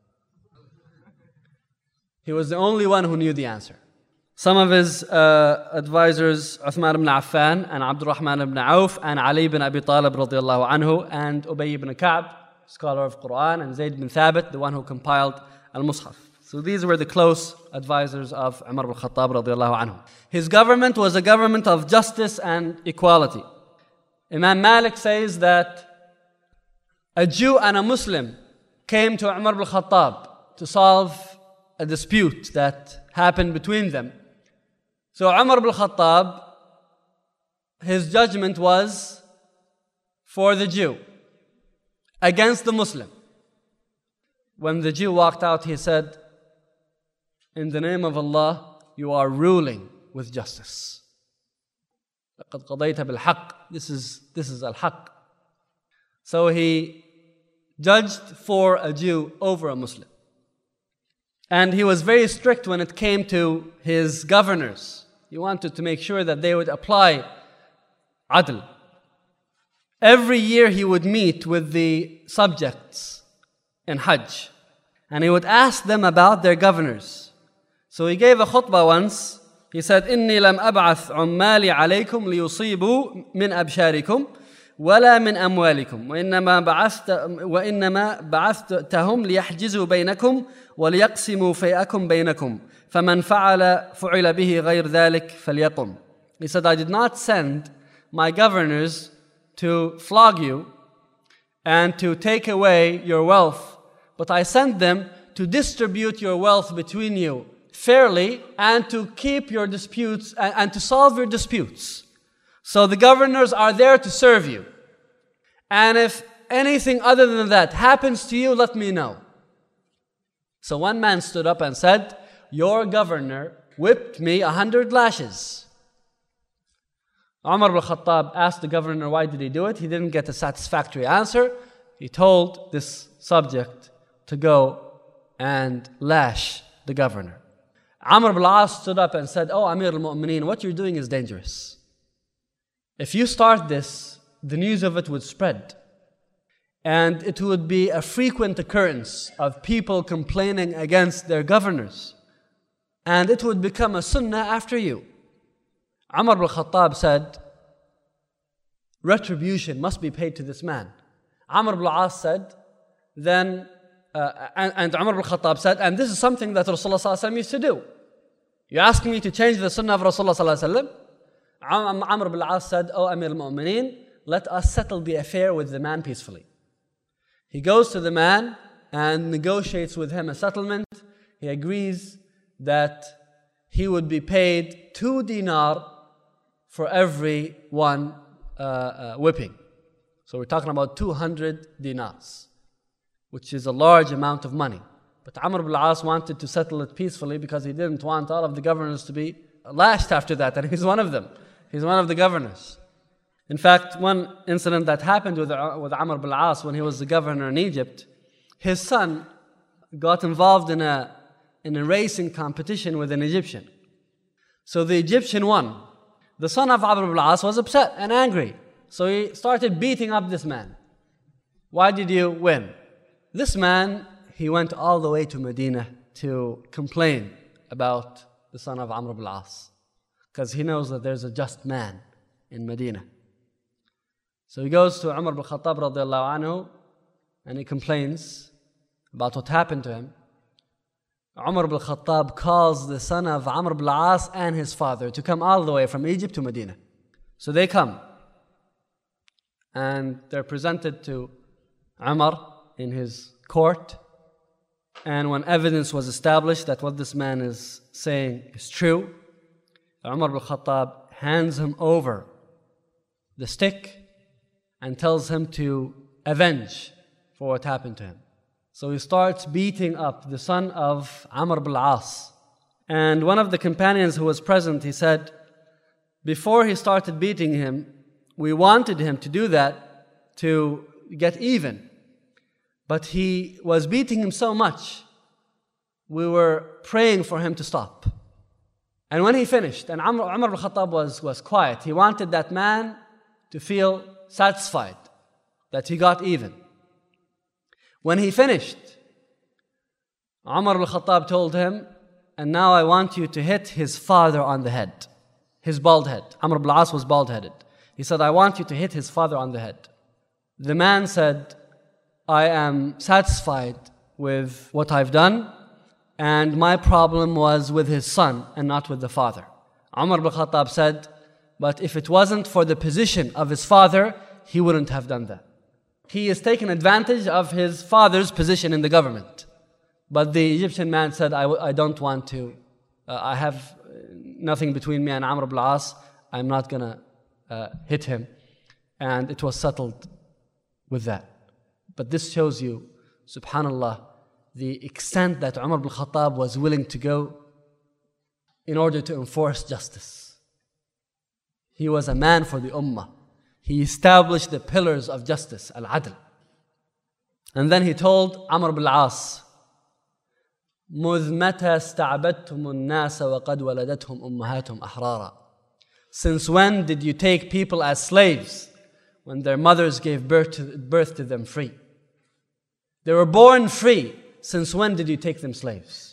He was the only one who knew the answer. Some of his uh, advisors, Uthman ibn Affan and Abdurrahman ibn Auf and Ali ibn Abi Talib radiallahu anhu and Ubay ibn Ka'b, scholar of Quran, and Zayd ibn Thabit, the one who compiled Al-Mus'haf. So these were the close advisors of Umar ibn Khattab radiallahu anhu. His government was a government of justice and equality. Imam Malik says that a Jew and a Muslim came to Umar ibn Khattab to solve a dispute that happened between them. So Umar ibn Khattab, his judgment was for the Jew against the Muslim. When the Jew walked out, he said, in the name of Allah, you are ruling with justice. لَقَدْ قَضَيْتَ بِالْحَقِّ. This is, this is al-haqq. So he judged for a Jew over a Muslim. And he was very strict when it came to his governors. He wanted to make sure that they would apply adl. Every year he would meet with the subjects in Hajj. And he would ask them about their governors. So he gave a khutbah once. He said, إِنِّي لَمْ أَبْعَثْ عُمَّالِي عَلَيْكُمْ لِيُصِيبُوا مِنْ أَبْشَارِكُمْ وَلَا مِنْ أَمْوَالِكُمْ وَإِنَّمَا بَعَثْتَ وَإِنَّمَا بَعَثْتَهُمْ لِيَحْجِزُوا بَيْنَكُمْ وَلِيَقْسِمُوا فَيْئَكُمْ بَيْنَكُمْ فَمَنْ فَعَلَ فُعِلَ بِهِ غَيْرَ ذَلِكَ فَلْيَقُمْ. He said, I did not send my governors to flog you and to take away your wealth, but I sent them to distribute your wealth between you fairly and to keep your disputes and, and to solve your disputes. So the governors are there to serve you. And if anything other than that happens to you, let me know. So one man stood up and said, your governor whipped me a hundred lashes. Umar ibn Khattab asked the governor why did he do it. He didn't get a satisfactory answer. He told this subject to go and lash the governor. Amr ibn al-As stood up and said, oh Amir al-Mu'mineen, what you're doing is dangerous. If you start this, the news of it would spread. And it would be a frequent occurrence of people complaining against their governors. And it would become a sunnah after you. Umar ibn Khattab said, retribution must be paid to this man. Amr ibn al-As said, then, uh, and, and Umar ibn Khattab said, and this is something that Rasulullah sallallahu alaihi wasallam used to do. You're asking me to change the sunnah of Rasulullah sallallahu alaihi wasallam? Amr ibn al-As said, oh Amir al-Mu'mineen, let us settle the affair with the man peacefully. He goes to the man and negotiates with him a settlement. He agrees that he would be paid two dinar for every one uh, uh, whipping. So we're talking about two hundred dinars, which is a large amount of money. But Amr ibn al-As wanted to settle it peacefully because he didn't want all of the governors to be lashed after that, and he's one of them. He's one of the governors. In fact, one incident that happened with, with Amr ibn al-As when he was the governor in Egypt, his son got involved in a, in a racing competition with an Egyptian. So the Egyptian won. The son of Amr ibn al-As was upset and angry. So he started beating up this man. Why did you win? This man, he went all the way to Medina to complain about the son of Amr ibn al-As, because he knows that there's a just man in Medina. So he goes to Umar ibn Khattab radiallahu anhu and he complains about what happened to him. Umar ibn Khattab calls the son of Amr ibn al-As and his father to come all the way from Egypt to Medina. So they come and they're presented to Umar in his court. And when evidence was established that what this man is saying is true, Umar ibn Khattab hands him over the stick and tells him to avenge for what happened to him. So he starts beating up the son of Amr ibn al-As. And one of the companions who was present, he said, before he started beating him, we wanted him to do that to get even. But he was beating him so much, we were praying for him to stop. And when he finished, and Umar ibn Khattab was, was quiet, he wanted that man to feel satisfied that he got even. When he finished, Umar ibn Khattab told him, and now I want you to hit his father on the head, his bald head. Amr ibn al-As was bald-headed. He said, I want you to hit his father on the head. The man said, I am satisfied with what I've done, and my problem was with his son and not with the father. Umar ibn Khattab said, but if it wasn't for the position of his father, he wouldn't have done that. He is taking advantage of his father's position in the government. But the Egyptian man said, I, I don't want to, uh, I have nothing between me and Amr ibn al-As, I'm not going to uh, hit him. And it was settled with that. But this shows you, subhanallah, the extent that Umar ibn Khattab was willing to go in order to enforce justice. He was a man for the ummah. He established the pillars of justice, al-adl. And then he told Amr ibn al-As, مُذْ مَتَى اسْتَعْبَدْتُمُ النَّاسَ وَقَدْ وَلَدَتْهُمْ أُمَّهَاتُهُمْ أَحْرَارًا. Since when did you take people as slaves when their mothers gave birth to, birth to them free? They were born free. Since when did you take them slaves?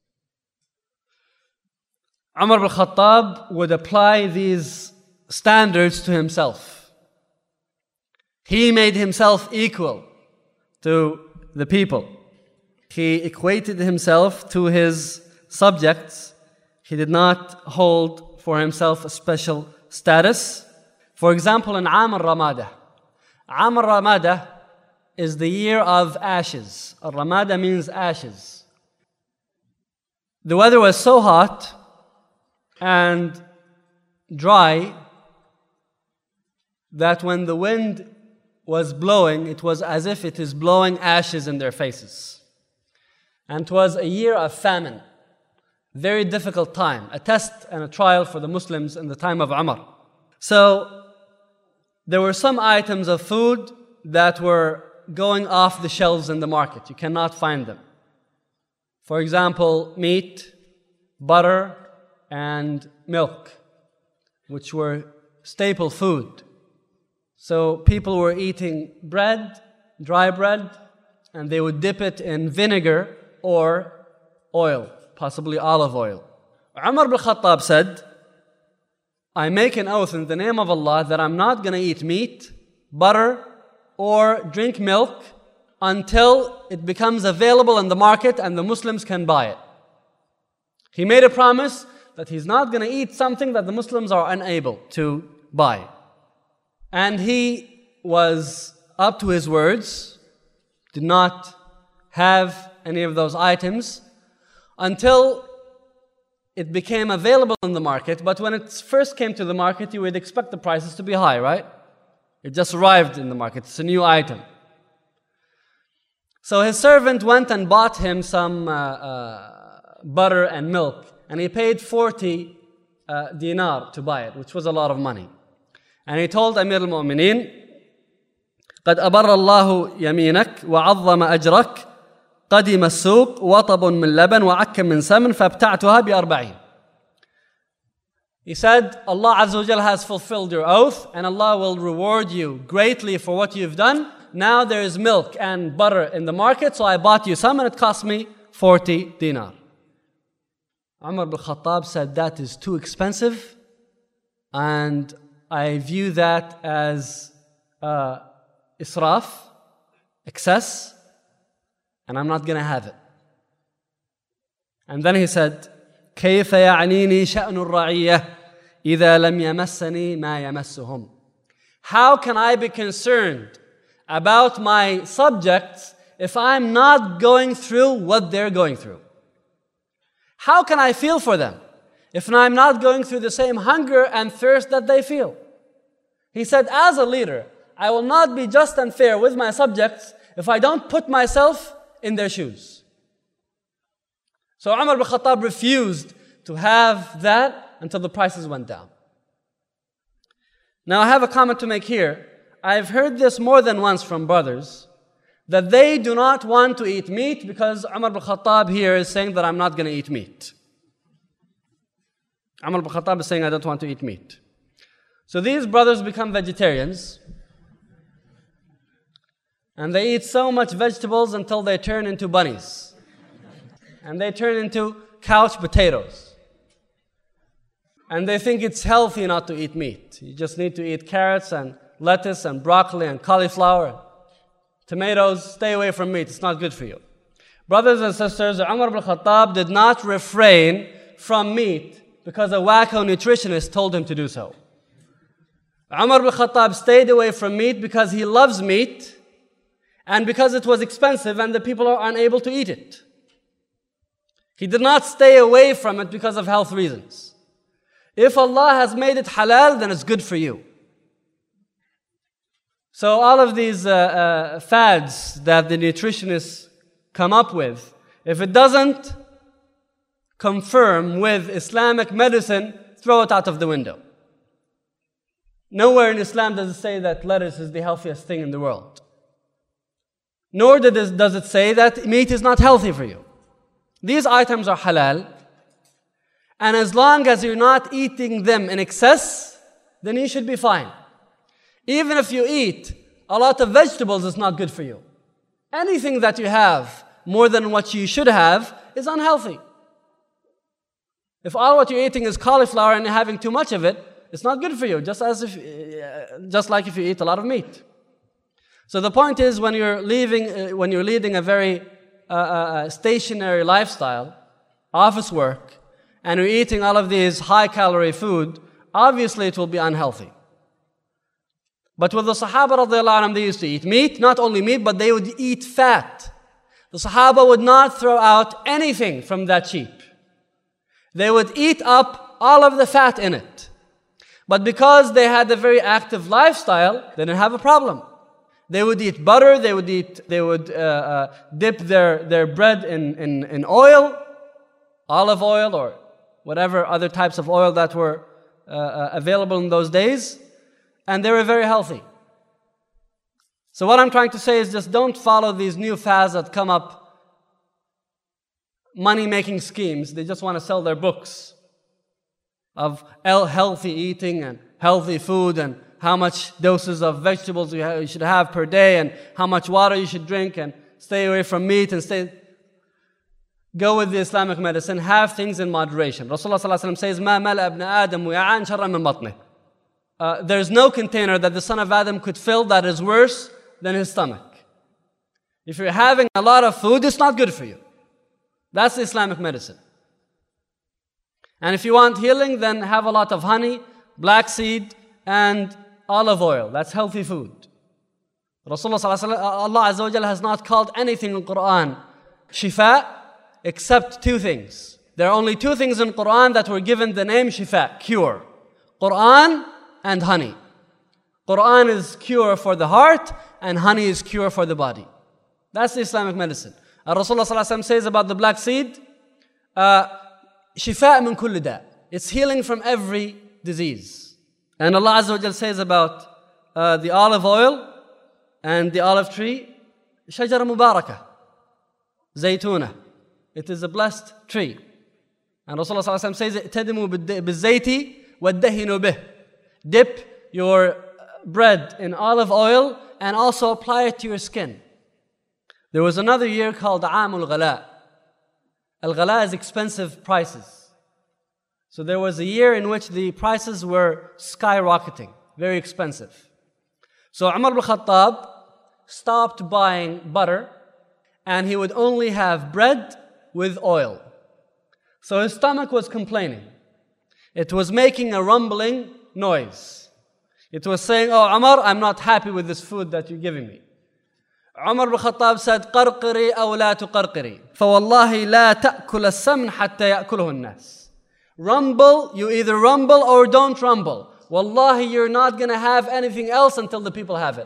Umar ibn Khattab would apply these standards to himself. He made himself equal to the people. He equated himself to his subjects. He did not hold for himself a special status. For example, in Aam al-Ramadah. Aam al-Ramadah is the year of ashes. Al-Ramadah means ashes. The weather was so hot and dry that when the wind was blowing, it was as if it is blowing ashes in their faces. And it was a year of famine. Very difficult time. A test and a trial for the Muslims in the time of Umar. So, there were some items of food that were going off the shelves in the market. You cannot find them. For example, meat, butter, and milk, which were staple food. So people were eating bread, dry bread, and they would dip it in vinegar or oil, possibly olive oil. Umar ibn Khattab said, I make an oath in the name of Allah that I'm not going to eat meat, butter, or drink milk until it becomes available in the market and the Muslims can buy it. He made a promise that he's not going to eat something that the Muslims are unable to buy. And he was up to his words, did not have any of those items until it became available in the market. But when it first came to the market, you would expect the prices to be high, right? It just arrived in the market. It's a new item. So his servant went and bought him some uh, uh, butter and milk, and he paid forty uh, dinar to buy it, which was a lot of money. And he told Amir al-Mu'mineen, قد أبر الله يمينك وعظم أجرك قدم السوق وطب من لبن وعك من سمن فابتعتها بأربعين. He said, Allah Azza wa Jal has fulfilled your oath and Allah will reward you greatly for what you've done. Now there is milk and butter in the market, so I bought you some and it cost me forty dinar. Umar ibn Khattab said, that is too expensive and I view that as uh, israf, excess, and I'm not going to have it. And then he said, كيف يعنيني شأن الرعية إذا لم يمسني ما يمسهم. How can I be concerned about my subjects if I'm not going through what they're going through? How can I feel for them if I'm not going through the same hunger and thirst that they feel? He said, as a leader, I will not be just and fair with my subjects if I don't put myself in their shoes. So Umar ibn Khattab refused to have that until the prices went down. Now I have a comment to make here. I've heard this more than once from brothers, that they do not want to eat meat because Umar ibn Khattab here is saying that I'm not going to eat meat. Umar ibn Khattab is saying I don't want to eat meat. So these brothers become vegetarians and they eat so much vegetables until they turn into bunnies. And they turn into couch potatoes. And they think it's healthy not to eat meat. You just need to eat carrots and lettuce and broccoli and cauliflower, tomatoes. Stay away from meat. It's not good for you. Brothers and sisters, Umar ibn Khattab did not refrain from meat because a wacko nutritionist told him to do so. Umar ibn Khattab stayed away from meat because he loves meat and because it was expensive and the people are unable to eat it. He did not stay away from it because of health reasons. If Allah has made it halal, then it's good for you. So all of these uh, uh, fads that the nutritionists come up with, if it doesn't confirm with Islamic medicine, throw it out of the window. Nowhere in Islam does it say that lettuce is the healthiest thing in the world. Nor does it say that meat is not healthy for you. These items are halal, and as long as you're not eating them in excess, then you should be fine. Even if you eat a lot of vegetables, it's not good for you. Anything that you have more than what you should have is unhealthy. If all what you're eating is cauliflower and you're having too much of it, it's not good for you, just as if, uh, just like if you eat a lot of meat. So the point is, when you're leaving, uh, when you're leading a very uh, uh, stationary lifestyle, office work, and you're eating all of these high-calorie food, obviously it will be unhealthy. But with the Sahaba radiallahu anhum, they used to eat meat, not only meat, but they would eat fat. The Sahaba would not throw out anything from that sheep. They would eat up all of the fat in it. But because they had a very active lifestyle, they didn't have a problem. They would eat butter, they would eat, they would uh, uh, dip their, their bread in, in, in oil, olive oil or whatever other types of oil that were uh, uh, available in those days, and they were very healthy. So what I'm trying to say is just don't follow these new fads that come up, money-making schemes. They just want to sell their books of healthy eating and healthy food and how much doses of vegetables you, have, you should have per day and how much water you should drink and stay away from meat and stay... Go with the Islamic medicine, have things in moderation. Rasulullah sallallahu alaihi wasallam says, "Ma mala ibn Adam wi'an sharran min batnih." Uh, there's no container that the son of Adam could fill that is worse than his stomach. If you're having a lot of food, it's not good for you. That's the Islamic medicine. And if you want healing, then have a lot of honey, black seed, and olive oil. That's healthy food. Rasulullah sallallahu alaihi wasallam, Allah Azza wa Jalla has not called anything in Quran shifa except two things. There are only two things in Quran that were given the name shifa, cure. Quran and honey. Quran is cure for the heart and honey is cure for the body. That's the Islamic medicine. And Rasulullah sallallahu alaihi wasallam says about the black seed, شفاء من كل داء. It's healing from every disease. And Allah Azza wa Jal says about uh, the olive oil and the olive tree, شجرة مباركة زيتونة. It is a blessed tree. And Rasulullah sallallahu alaihi wasallam says, اعتدموا بالزيت وادهنوا به. Dip your bread in olive oil and also apply it to your skin. There was another year called Aamul Ghala. Al-Ghala is expensive prices. So there was a year in which the prices were skyrocketing, very expensive. So Umar ibn Khattab stopped buying butter and he would only have bread with oil. So his stomach was complaining. It was making a rumbling noise. It was saying, "Oh Umar, I'm not happy with this food that you're giving me." Umar ibn Khattab said, قرقري أو لا تقرقري فوالله لا تأكل السمن حتى يأكله الناس. Rumble, you either rumble or don't rumble. Wallahi, you're not going to have anything else until the people have it.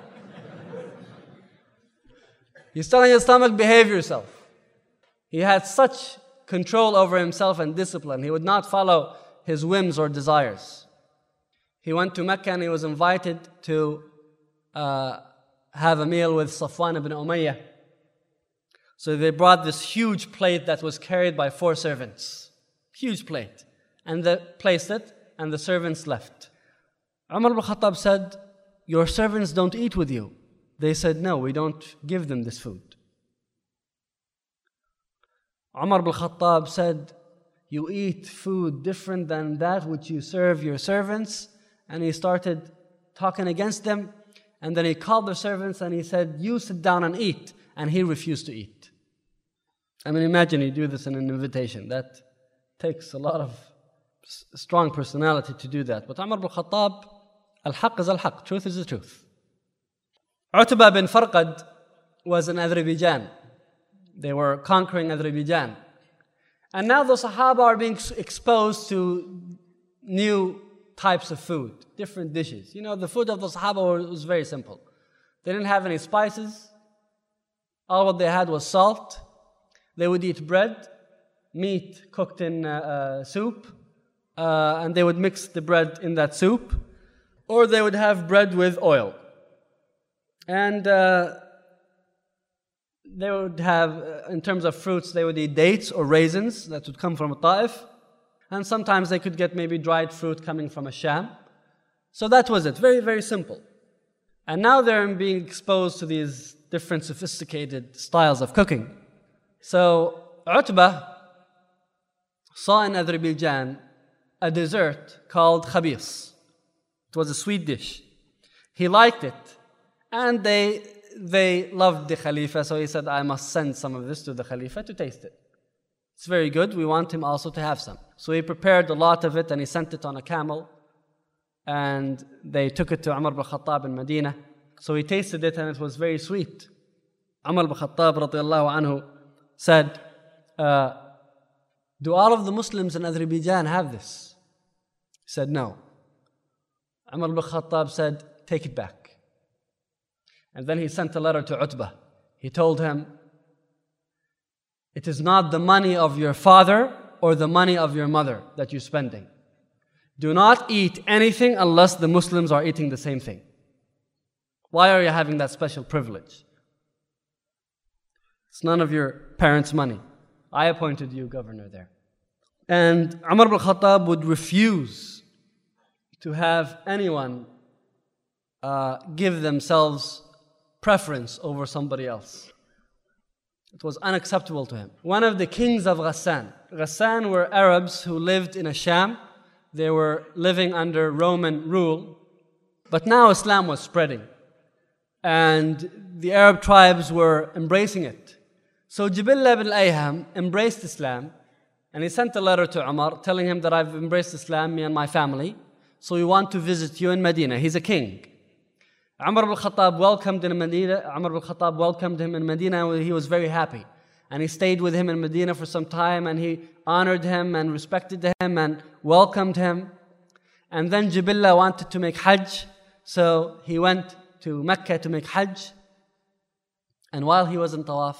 He's telling his stomach, behave yourself. He had such control over himself and discipline. He would not follow his whims or desires. He went to Mecca and he was invited to uh, have a meal with Safwan ibn Umayyah. So they brought this huge plate that was carried by four servants. Huge plate. And they placed it and the servants left. Umar ibn Khattab said, "Your servants don't eat with you." They said, "No, we don't give them this food." Umar ibn Khattab said, "You eat food different than that which you serve your servants." And he started talking against them. And then he called the servants and he said, "You sit down and eat." And he refused to eat. I mean, imagine you do this in an invitation. That takes a lot of strong personality to do that. But Umar ibn Khattab, al-haq is al-haq. Truth is the truth. Utbah bin Farqad was in Azerbaijan. They were conquering Azerbaijan. And now the Sahaba are being exposed to new types of food, different dishes. You know, the food of the Sahaba was very simple. They didn't have any spices. All what they had was salt. They would eat bread, meat cooked in uh, uh, soup, uh, and they would mix the bread in that soup, or they would have bread with oil. And uh, they would have, uh, in terms of fruits, they would eat dates or raisins that would come from Ta'if. And sometimes they could get maybe dried fruit coming from a Sham. So that was it. Very, very simple. And now they're being exposed to these different sophisticated styles of cooking. So Utbah saw in Azerbaijan a dessert called khabis. It was a sweet dish. He liked it. And they, they loved the Khalifa, so he said, "I must send some of this to the Khalifa to taste it. It's very good. We want him also to have some." So he prepared a lot of it and he sent it on a camel. And they took it to Umar ibn Khattab in Medina. So he tasted it and it was very sweet. Umar ibn Khattab radiallahu anhu said, uh, "Do all of the Muslims in Azerbaijan have this?" He said, "No." Umar ibn Khattab said, "Take it back." And then he sent a letter to Utbah. He told him, "It is not the money of your father or the money of your mother that you're spending. Do not eat anything unless the Muslims are eating the same thing. Why are you having that special privilege? It's none of your parents' money. I appointed you governor there." And Umar ibn Khattab would refuse to have anyone uh, give themselves preference over somebody else. It was unacceptable to him. One of the kings of Ghassan. Ghassan were Arabs who lived in a Sham. They were living under Roman rule. But now Islam was spreading. And the Arab tribes were embracing it. So Jibillah ibn Ayham embraced Islam. And he sent a letter to Umar telling him that I've embraced Islam, me and my family. So we want to visit you in Medina. He's a king. Umar ibn Khattab welcomed in Medina. Umar ibn Khattab welcomed him in Medina and he was very happy. And he stayed with him in Medina for some time and he honored him and respected him and welcomed him. And then Jibillah wanted to make Hajj So he went to Mecca to make Hajj. And while he was in Tawaf,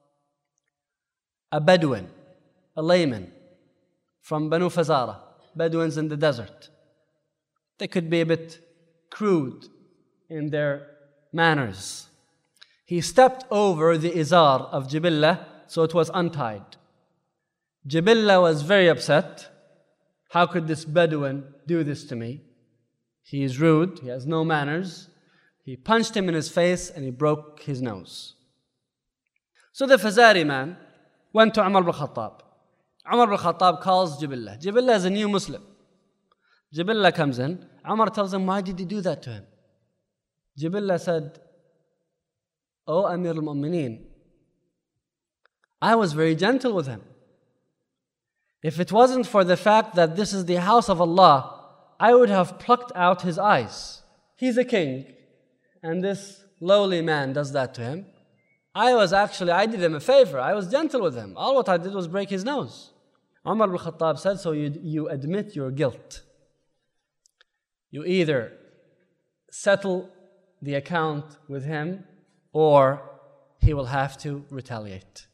a Bedouin, a layman from Banu Fazara, Bedouins in the desert. They could be a bit crude in their manners. He stepped over the izar of Jibillah, so it was untied. Jibillah was very upset. How could this Bedouin do this to me? He is rude, he has no manners. He punched him in his face and he broke his nose. So the Fazari man went to Umar ibn Khattab. Umar ibn Khattab calls Jibillah. Jibillah is a new Muslim. Jibillah comes in. Umar tells him, why did you do that to him? Jibillah said, O Amir al-Mu'mineen, I was very gentle with him. If it wasn't for the fact that this is the house of Allah, I would have plucked out his eyes. He's a king, and this lowly man does that to him. I was actually, I did him a favor. I was gentle with him. All what I did was break his nose. Umar ibn Khattab said, so you, you admit your guilt. You either settle the account with him or he will have to retaliate.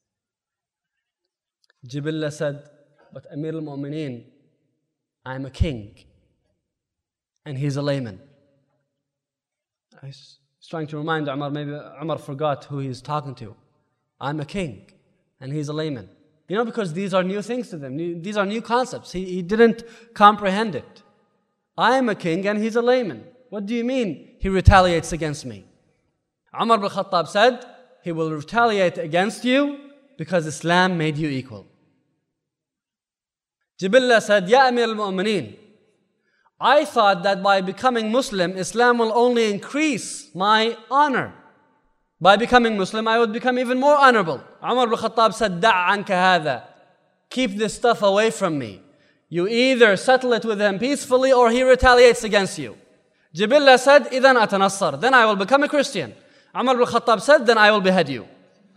Jibillah said, but Amir al-Mu'mineen, I'm a king and he's a layman. He's trying to remind Umar, maybe Umar forgot who he's talking to. I'm a king and he's a layman. You know, because these are new things to them. New, these are new concepts. He, he didn't comprehend it. I am a king and he's a layman. What do you mean he retaliates against me? Umar ibn Khattab said, he will retaliate against you because Islam made you equal. Jibillah said, Ya Amir al-Mu'mineen, I thought that by becoming Muslim, Islam will only increase my honor. By becoming Muslim, I would become even more honorable. Umar ibn Khattab said, Da' anka hadha. Keep this stuff away from me. You either settle it with him peacefully or he retaliates against you. Jibillah said, Idhan atanassar. Then I will become a Christian. Umar ibn Khattab said, then I will behead you.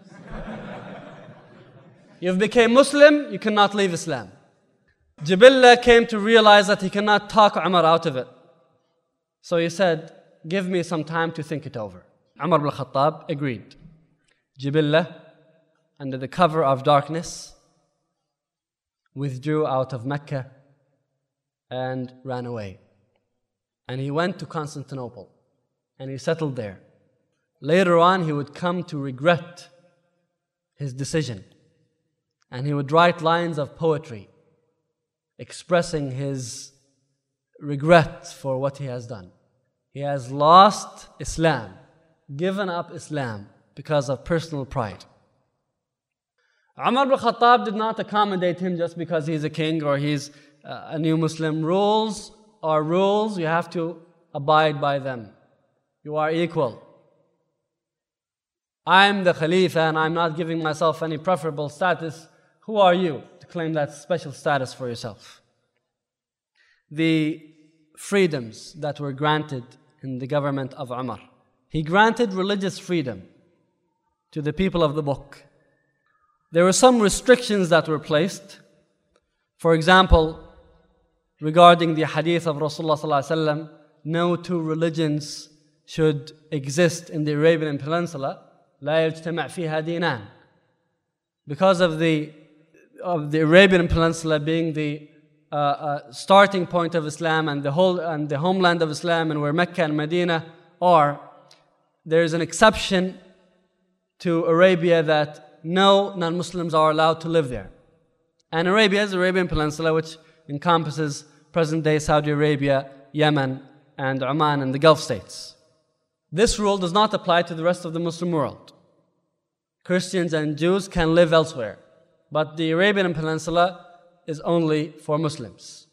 You've become Muslim, you cannot leave Islam. Jibillah came to realize that he cannot talk Umar out of it. So he said, give me some time to think it over. Umar ibn Khattab agreed. Jibillah, under the cover of darkness, withdrew out of Mecca and ran away. And he went to Constantinople and he settled there. Later on, he would come to regret his decision. And he would write lines of poetry expressing his regret for what he has done. He has lost Islam, given up Islam because of personal pride. Umar ibn Khattab did not accommodate him just because he's a king or he's uh, a new Muslim. Rules are rules, you have to abide by them. You are equal. I'm the Khalifa and I'm not giving myself any preferable status. Who are you to claim that special status for yourself? The freedoms that were granted in the government of Umar. He granted religious freedom to the people of the book. There were some restrictions that were placed. For example, regarding the hadith of Rasulullah sallallahu alaihi wasallam, no two religions should exist in the Arabian Peninsula. لا يجتمع فيها دينان. Because of the of the Arabian Peninsula being the uh, uh, starting point of Islam and the whole and the homeland of Islam, and where Mecca and Medina are, there is an exception to Arabia that no non-Muslims are allowed to live there. And Arabia is the Arabian Peninsula, which encompasses present-day Saudi Arabia, Yemen, and Oman and the Gulf states. This rule does not apply to the rest of the Muslim world. Christians and Jews can live elsewhere, but the Arabian Peninsula is only for Muslims.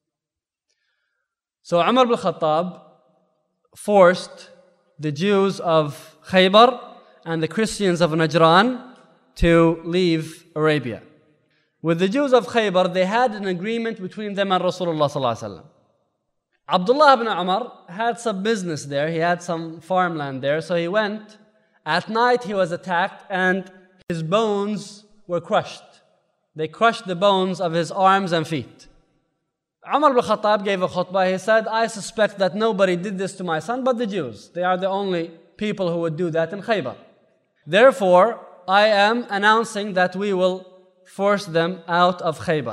So Umar ibn Khattab forced the Jews of Khaybar and the Christians of Najran to leave Arabia. With the Jews of Khaybar, they had an agreement between them and Rasulullah sallallahu alaihi wasallam. Abdullah ibn Umar had some business there, he had some farmland there, so he went. At night he was attacked and his bones were crushed. They crushed the bones of his arms and feet. Umar ibn Khattab gave a khutbah. He said, I suspect that nobody did this to my son but the Jews. They are the only people who would do that in Khaybar. Therefore, I am announcing that we will force them out of Khaybar.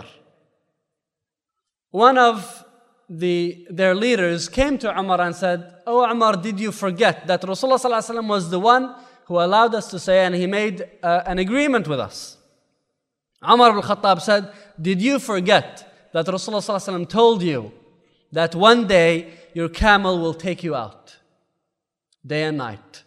One of the, their leaders came to Umar and said, Oh Umar, did you forget that Rasulullah sallallahu alaihi wasallam was the one who allowed us to say, and he made uh, an agreement with us. Umar ibn Khattab said, did you forget that Rasulullah sallallahu alaihi wasallam told you that one day your camel will take you out, day and night?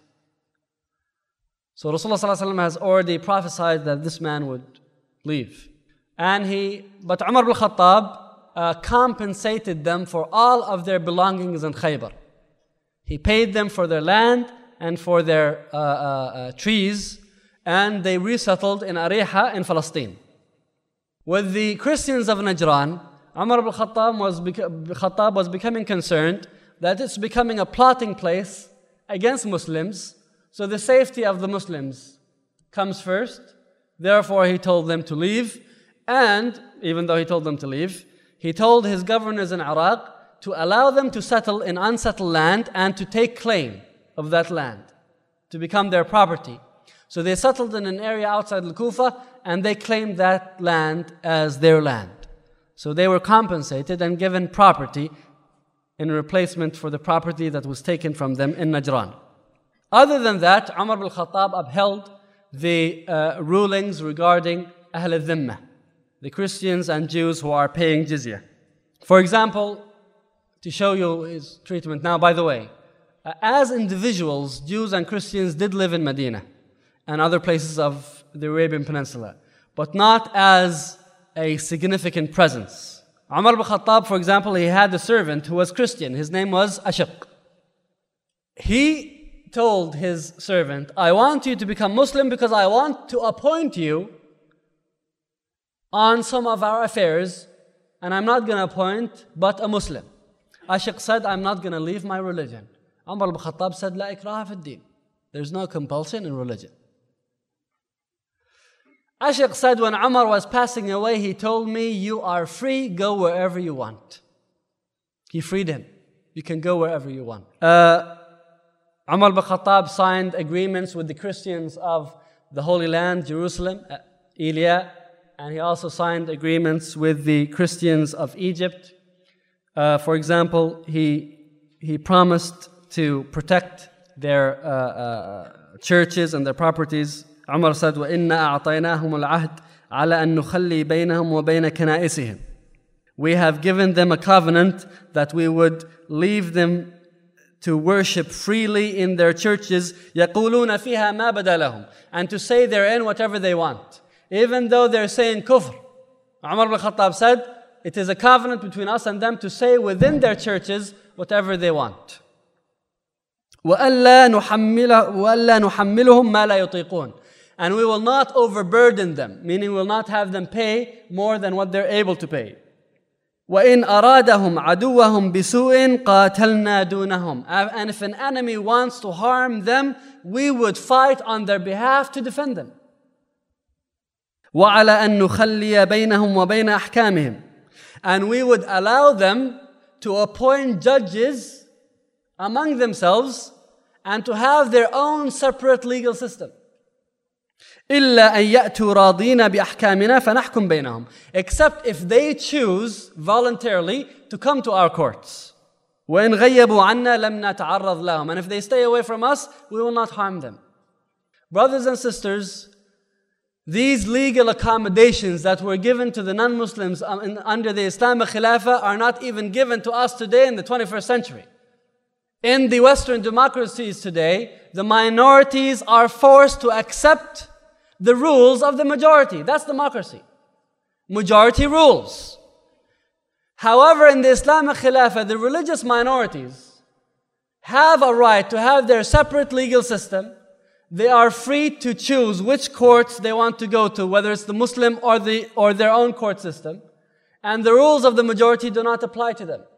So Rasulullah sallallahu alaihi wasallam has already prophesied that this man would leave. And he, but Umar ibn Khattab uh, compensated them for all of their belongings in Khaybar. He paid them for their land and for their uh, uh, uh, trees, and they resettled in Ariha in Palestine. With the Christians of Najran, Umar ibn Khattab was, beca- Khattab was becoming concerned that it's becoming a plotting place against Muslims, so the safety of the Muslims comes first. Therefore, he told them to leave, and even though he told them to leave, he told his governors in Iraq to allow them to settle in unsettled land and to take claim of that land, to become their property. So they settled in an area outside Al-Kufa, and they claimed that land as their land. So they were compensated and given property in replacement for the property that was taken from them in Najran. Other than that, Umar ibn Khattab upheld the uh, rulings regarding Ahl al-Dhimma, the Christians and Jews who are paying jizya. For example, to show you his treatment now, by the way, uh, as individuals, Jews and Christians did live in Medina and other places of the Arabian Peninsula, but not as a significant presence. Umar ibn Khattab, for example, he had a servant who was Christian. His name was Ashiq. He told his servant, I want you to become Muslim because I want to appoint you on some of our affairs, and I'm not going to appoint but a Muslim. Ashiq said, I'm not going to leave my religion. Umar ibn Khattab said, La ikraha fi ad-din. There's no compulsion in religion. Ashiq said, when Umar was passing away, he told me, you are free, go wherever you want. He freed him. You can go wherever you want. Uh, Umar ibn Khattab signed agreements with the Christians of the Holy Land, Jerusalem, uh, Elia, and he also signed agreements with the Christians of Egypt. Uh, for example, he, he promised to protect their uh, uh, churches and their properties. Umar said, وَإِنَّا أَعْطَيْنَاهُمُ الْعَهْدِ عَلَى أَن نُخَلِّي بَيْنَهُمْ وَبَيْنَ كَنَائِسِهِمْ. We have given them a covenant that we would leave them to worship freely in their churches, يَقُولُونَ فِيهَا مَا بَدَى لَهُمْ, and to say therein whatever they want, even though they're saying kufr. Umar ibn Khattab said, it is a covenant between us and them to say within their churches whatever they want. وَأَلَّا نُحَمِّلَهُمْ مَا لَا يُطِيقُونَ. And we will not overburden them, meaning we will not have them pay more than what they're able to pay. وَإِنْ أَرَادَهُمْ عَدُوَّهُمْ بِسُوءٍ قَاتَلْنَا دُونَهُمْ. And if an enemy wants to harm them, we would fight on their behalf to defend them. وَعَلَى أَن نُخَلِّيَ بَيْنَهُمْ وَبَيْنَ أَحْكَامِهِمْ. And we would allow them to appoint judges among themselves and to have their own separate legal system. إِلَّا أَن يَأْتُوا رَاضِينَ بِأَحْكَامِنَا فَنَحْكُمْ بَيْنَهُمْ. Except if they choose voluntarily to come to our courts. وَإِنْ غَيَّبُوا عَنَّا لَمْ نَتَعَرَّضْ لَهُمْ. And if they stay away from us, we will not harm them. Brothers and sisters, these legal accommodations that were given to the non-Muslims under the Islamic Khilafah are not even given to us today in the twenty-first century. In the Western democracies today, the minorities are forced to accept the rules of the majority. That's democracy. Majority rules. However, in the Islamic Khilafah, the religious minorities have a right to have their separate legal system. They are free to choose which courts they want to go to, whether it's the Muslim or the or their own court system. And the rules of the majority do not apply to them.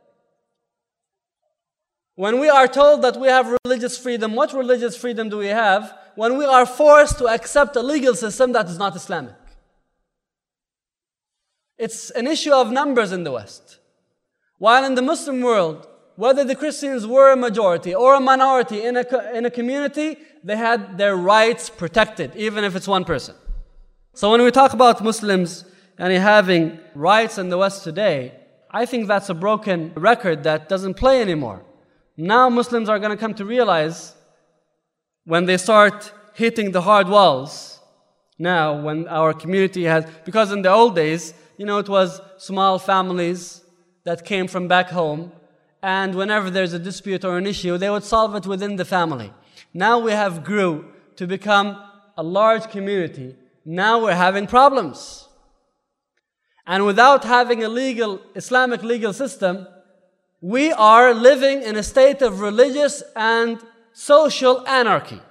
When we are told that we have religious freedom, what religious freedom do we have? When we are forced to accept a legal system that is not Islamic. It's an issue of numbers in the West. While in the Muslim world, whether the Christians were a majority or a minority in a, in a community, they had their rights protected, even if it's one person. So when we talk about Muslims and having rights in the West today, I think that's a broken record that doesn't play anymore. Now Muslims are going to come to realize when they start hitting the hard walls, now when our community has, because in the old days, you know, it was small families that came from back home, and whenever there's a dispute or an issue, they would solve it within the family. Now we have grew to become a large community. Now we're having problems. And without having a legal, Islamic legal system, we are living in a state of religious and social anarchy.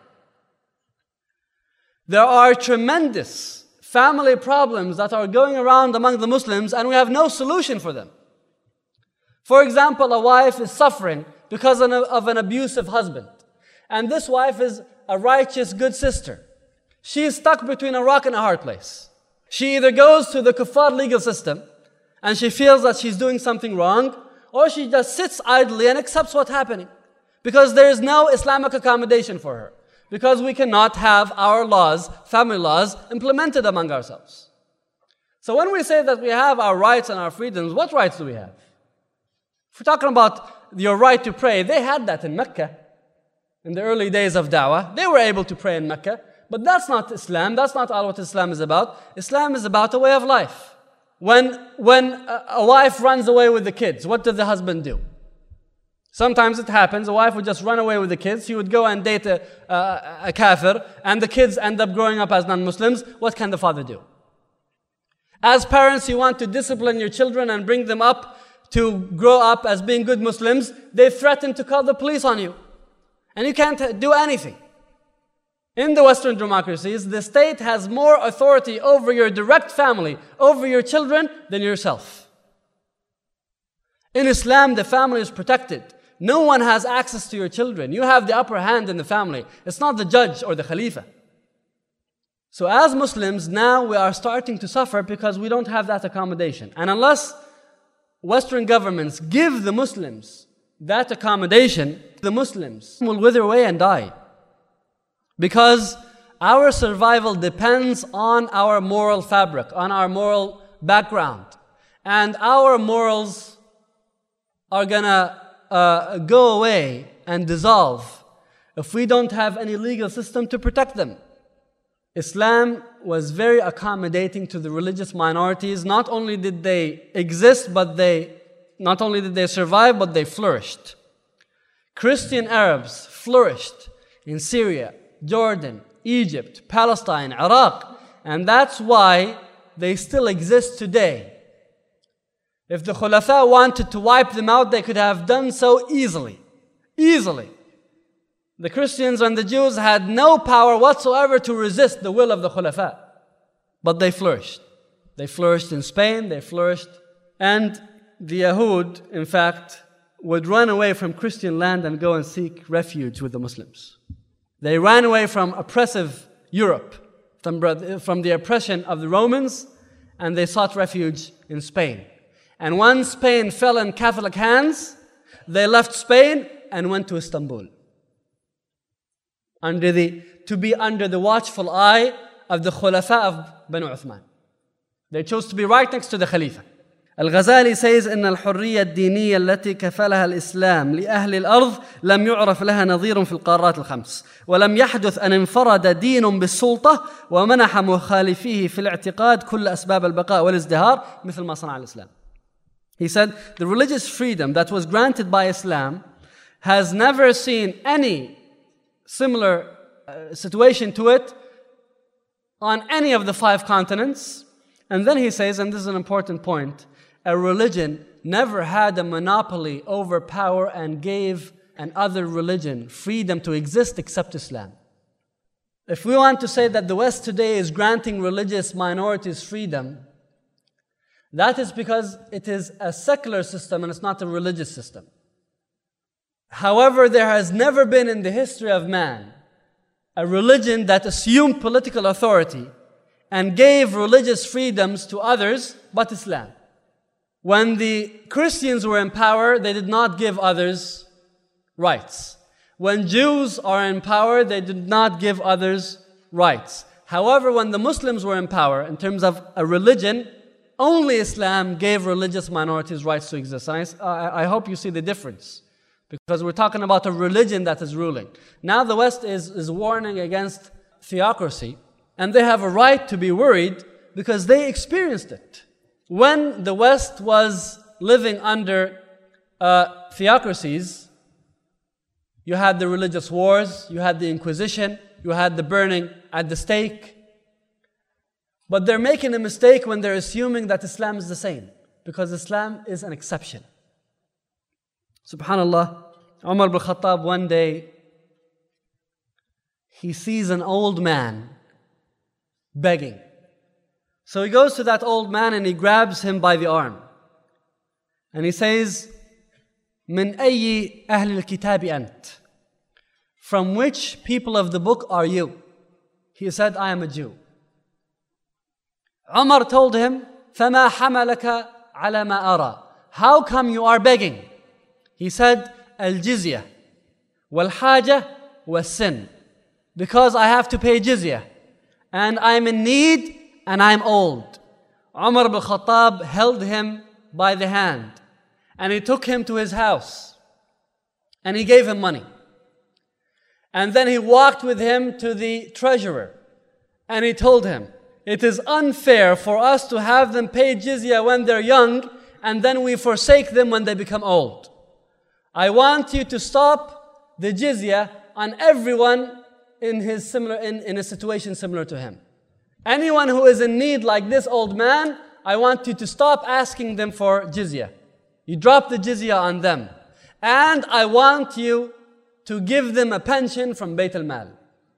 There are tremendous family problems that are going around among the Muslims, and we have no solution for them. For example, a wife is suffering because of an abusive husband. And this wife is a righteous, good sister. She is stuck between a rock and a hard place. She either goes to the kuffar legal system and she feels that she's doing something wrong, or she just sits idly and accepts what's happening. Because there is no Islamic accommodation for her. Because we cannot have our laws, family laws, implemented among ourselves. So when we say that we have our rights and our freedoms, what rights do we have? If we're talking about your right to pray, they had that in Mecca. In the early days of da'wah, they were able to pray in Mecca. But that's not Islam. That's not all what Islam is about. Islam is about a way of life. When, when a, a wife runs away with the kids, what does the husband do? Sometimes it happens, a wife would just run away with the kids. She would go and date a, a, a kafir, and the kids end up growing up as non-Muslims. What can the father do? As parents, you want to discipline your children and bring them up to grow up as being good Muslims. They threaten to call the police on you. And you can't do anything. In the Western democracies, the state has more authority over your direct family, over your children, than yourself. In Islam, the family is protected. No one has access to your children. You have the upper hand in the family. It's not the judge or the Khalifa. So as Muslims, now we are starting to suffer because we don't have that accommodation. And unless Western governments give the Muslims that accommodation, the Muslims will wither away and die. Because our survival depends on our moral fabric, on our moral background. And our morals are gonna uh, go away and dissolve if we don't have any legal system to protect them. Islam was very accommodating to the religious minorities. Not only did they exist, but they, not only did they survive, but they flourished. Christian Arabs flourished in Syria, Jordan, Egypt, Palestine, Iraq, and that's why they still exist today. If the Khulafa wanted to wipe them out, they could have done so easily. Easily. The Christians and the Jews had no power whatsoever to resist the will of the Khulafa. But they flourished. They flourished in Spain, they flourished. And the Yahud, in fact, would run away from Christian land and go and seek refuge with the Muslims. They ran away from oppressive Europe, from, from the oppression of the Romans, and they sought refuge in Spain. And when Spain fell in Catholic hands, they left Spain and went to Istanbul. Under the, to be under the watchful eye of the Khulafa of Banu Uthman. They chose to be right next to the Khalifa. Al-Ghazali says, إن الحرية الدينية التي كفلها الإسلام لأهل الأرض لم يعرف لها نظير في القارات الخمس ولم يحدث أن انفرد دين بالسلطة ومنح مخالفيه في الاعتقاد كل أسباب البقاء والازدهار مثل ما صنع الإسلام. He said, the religious freedom that was granted by Islam has never seen any similar uh, situation to it on any of the five continents. And then he says, and this is an important point, a religion never had a monopoly over power and gave an other religion freedom to exist except Islam. If we want to say that the West today is granting religious minorities freedom, that is because it is a secular system and it's not a religious system. However, there has never been in the history of man a religion that assumed political authority and gave religious freedoms to others but Islam. When the Christians were in power, they did not give others rights. When Jews are in power, they did not give others rights. However, when the Muslims were in power, in terms of a religion, only Islam gave religious minorities rights to exist. And I, I hope you see the difference, because we're talking about a religion that is ruling. Now the West is, is warning against theocracy, and they have a right to be worried because they experienced it. When the West was living under uh, theocracies, you had the religious wars, you had the Inquisition, you had the burning at the stake. But they're making a mistake when they're assuming that Islam is the same, because Islam is an exception. Subhanallah, Umar ibn Khattab one day, he sees an old man begging. So he goes to that old man and he grabs him by the arm. And he says, "Min ayyi ahli al-kitabi ant?" From which people of the book are you? He said, "I am a Jew." Umar told him, فَمَا حَمَلَكَ عَلَى مَا أَرَى. How come you are begging? He said, الجزية والحاجة والسن. Because I have to pay jizya, and I'm in need, and I'm old. Umar ibn Khattab held him by the hand, and he took him to his house, and he gave him money. And then he walked with him to the treasurer, and he told him, it is unfair for us to have them pay jizya when they're young, and then we forsake them when they become old. I want you to stop the jizya on everyone in his similar in, in a situation similar to him. Anyone who is in need like this old man, I want you to stop asking them for jizya. You drop the jizya on them. And I want you to give them a pension from Bayt al-Mal.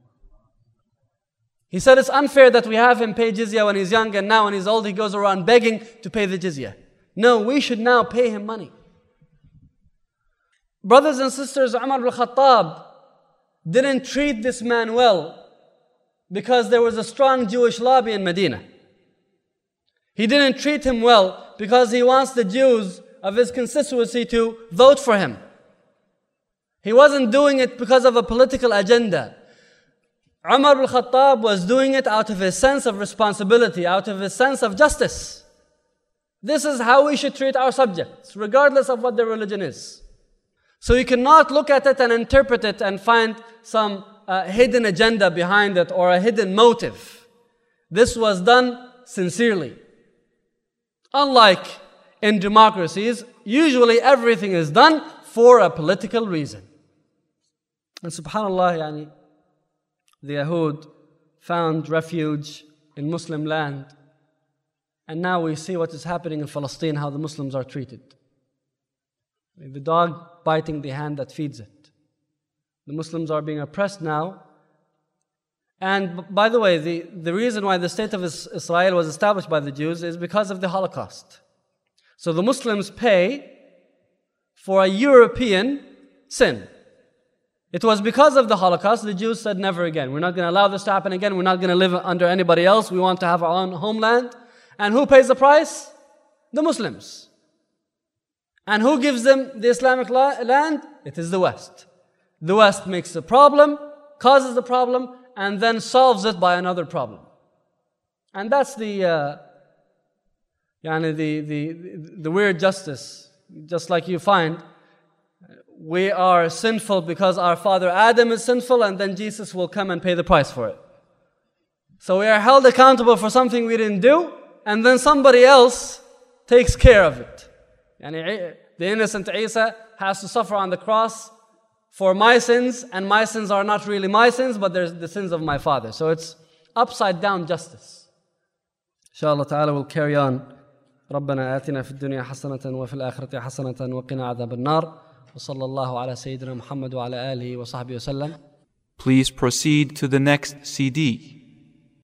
He said it's unfair that we have him pay jizya when he's young, and now when he's old he goes around begging to pay the jizya. No, we should now pay him money. Brothers and sisters, Umar ibn Khattab didn't treat this man well because there was a strong Jewish lobby in Medina. He didn't treat him well because he wants the Jews of his constituency to vote for him. He wasn't doing it because of a political agenda. Umar ibn Khattab was doing it out of his sense of responsibility, out of his sense of justice. This is how we should treat our subjects, regardless of what their religion is. So you cannot look at it and interpret it and find some uh, hidden agenda behind it or a hidden motive. This was done sincerely. Unlike in democracies, usually everything is done for a political reason. And subhanallah, yani, the Yahud found refuge in Muslim land. And now we see what is happening in Palestine, how the Muslims are treated. The dog biting the hand that feeds it. The Muslims are being oppressed now. And by the way, the, the reason why the state of Israel was established by the Jews is because of the Holocaust. So the Muslims pay for a European sin. It was because of the Holocaust the Jews said never again. We're not going to allow this to happen again. We're not going to live under anybody else. We want to have our own homeland. And who pays the price? The Muslims. And who gives them the Islamic land? It is the West. The West makes the problem, causes the problem, and then solves it by another problem. And that's the, uh, yani the, the, the weird justice. Just like you find, we are sinful because our father Adam is sinful, and then Jesus will come and pay the price for it. So we are held accountable for something we didn't do, and then somebody else takes care of it. Yani, the innocent Isa has to suffer on the cross for my sins, and my sins are not really my sins, but they're the sins of my father. So it's upside down justice. Inshallah ta'ala we'll carry on. ربنا آتنا في الدنيا حسنة وفي الآخرة حسنة وقنا عذاب النار وصلى الله على سيدنا محمد وعلى آله وصحبه وسلم. Please proceed to the next C D.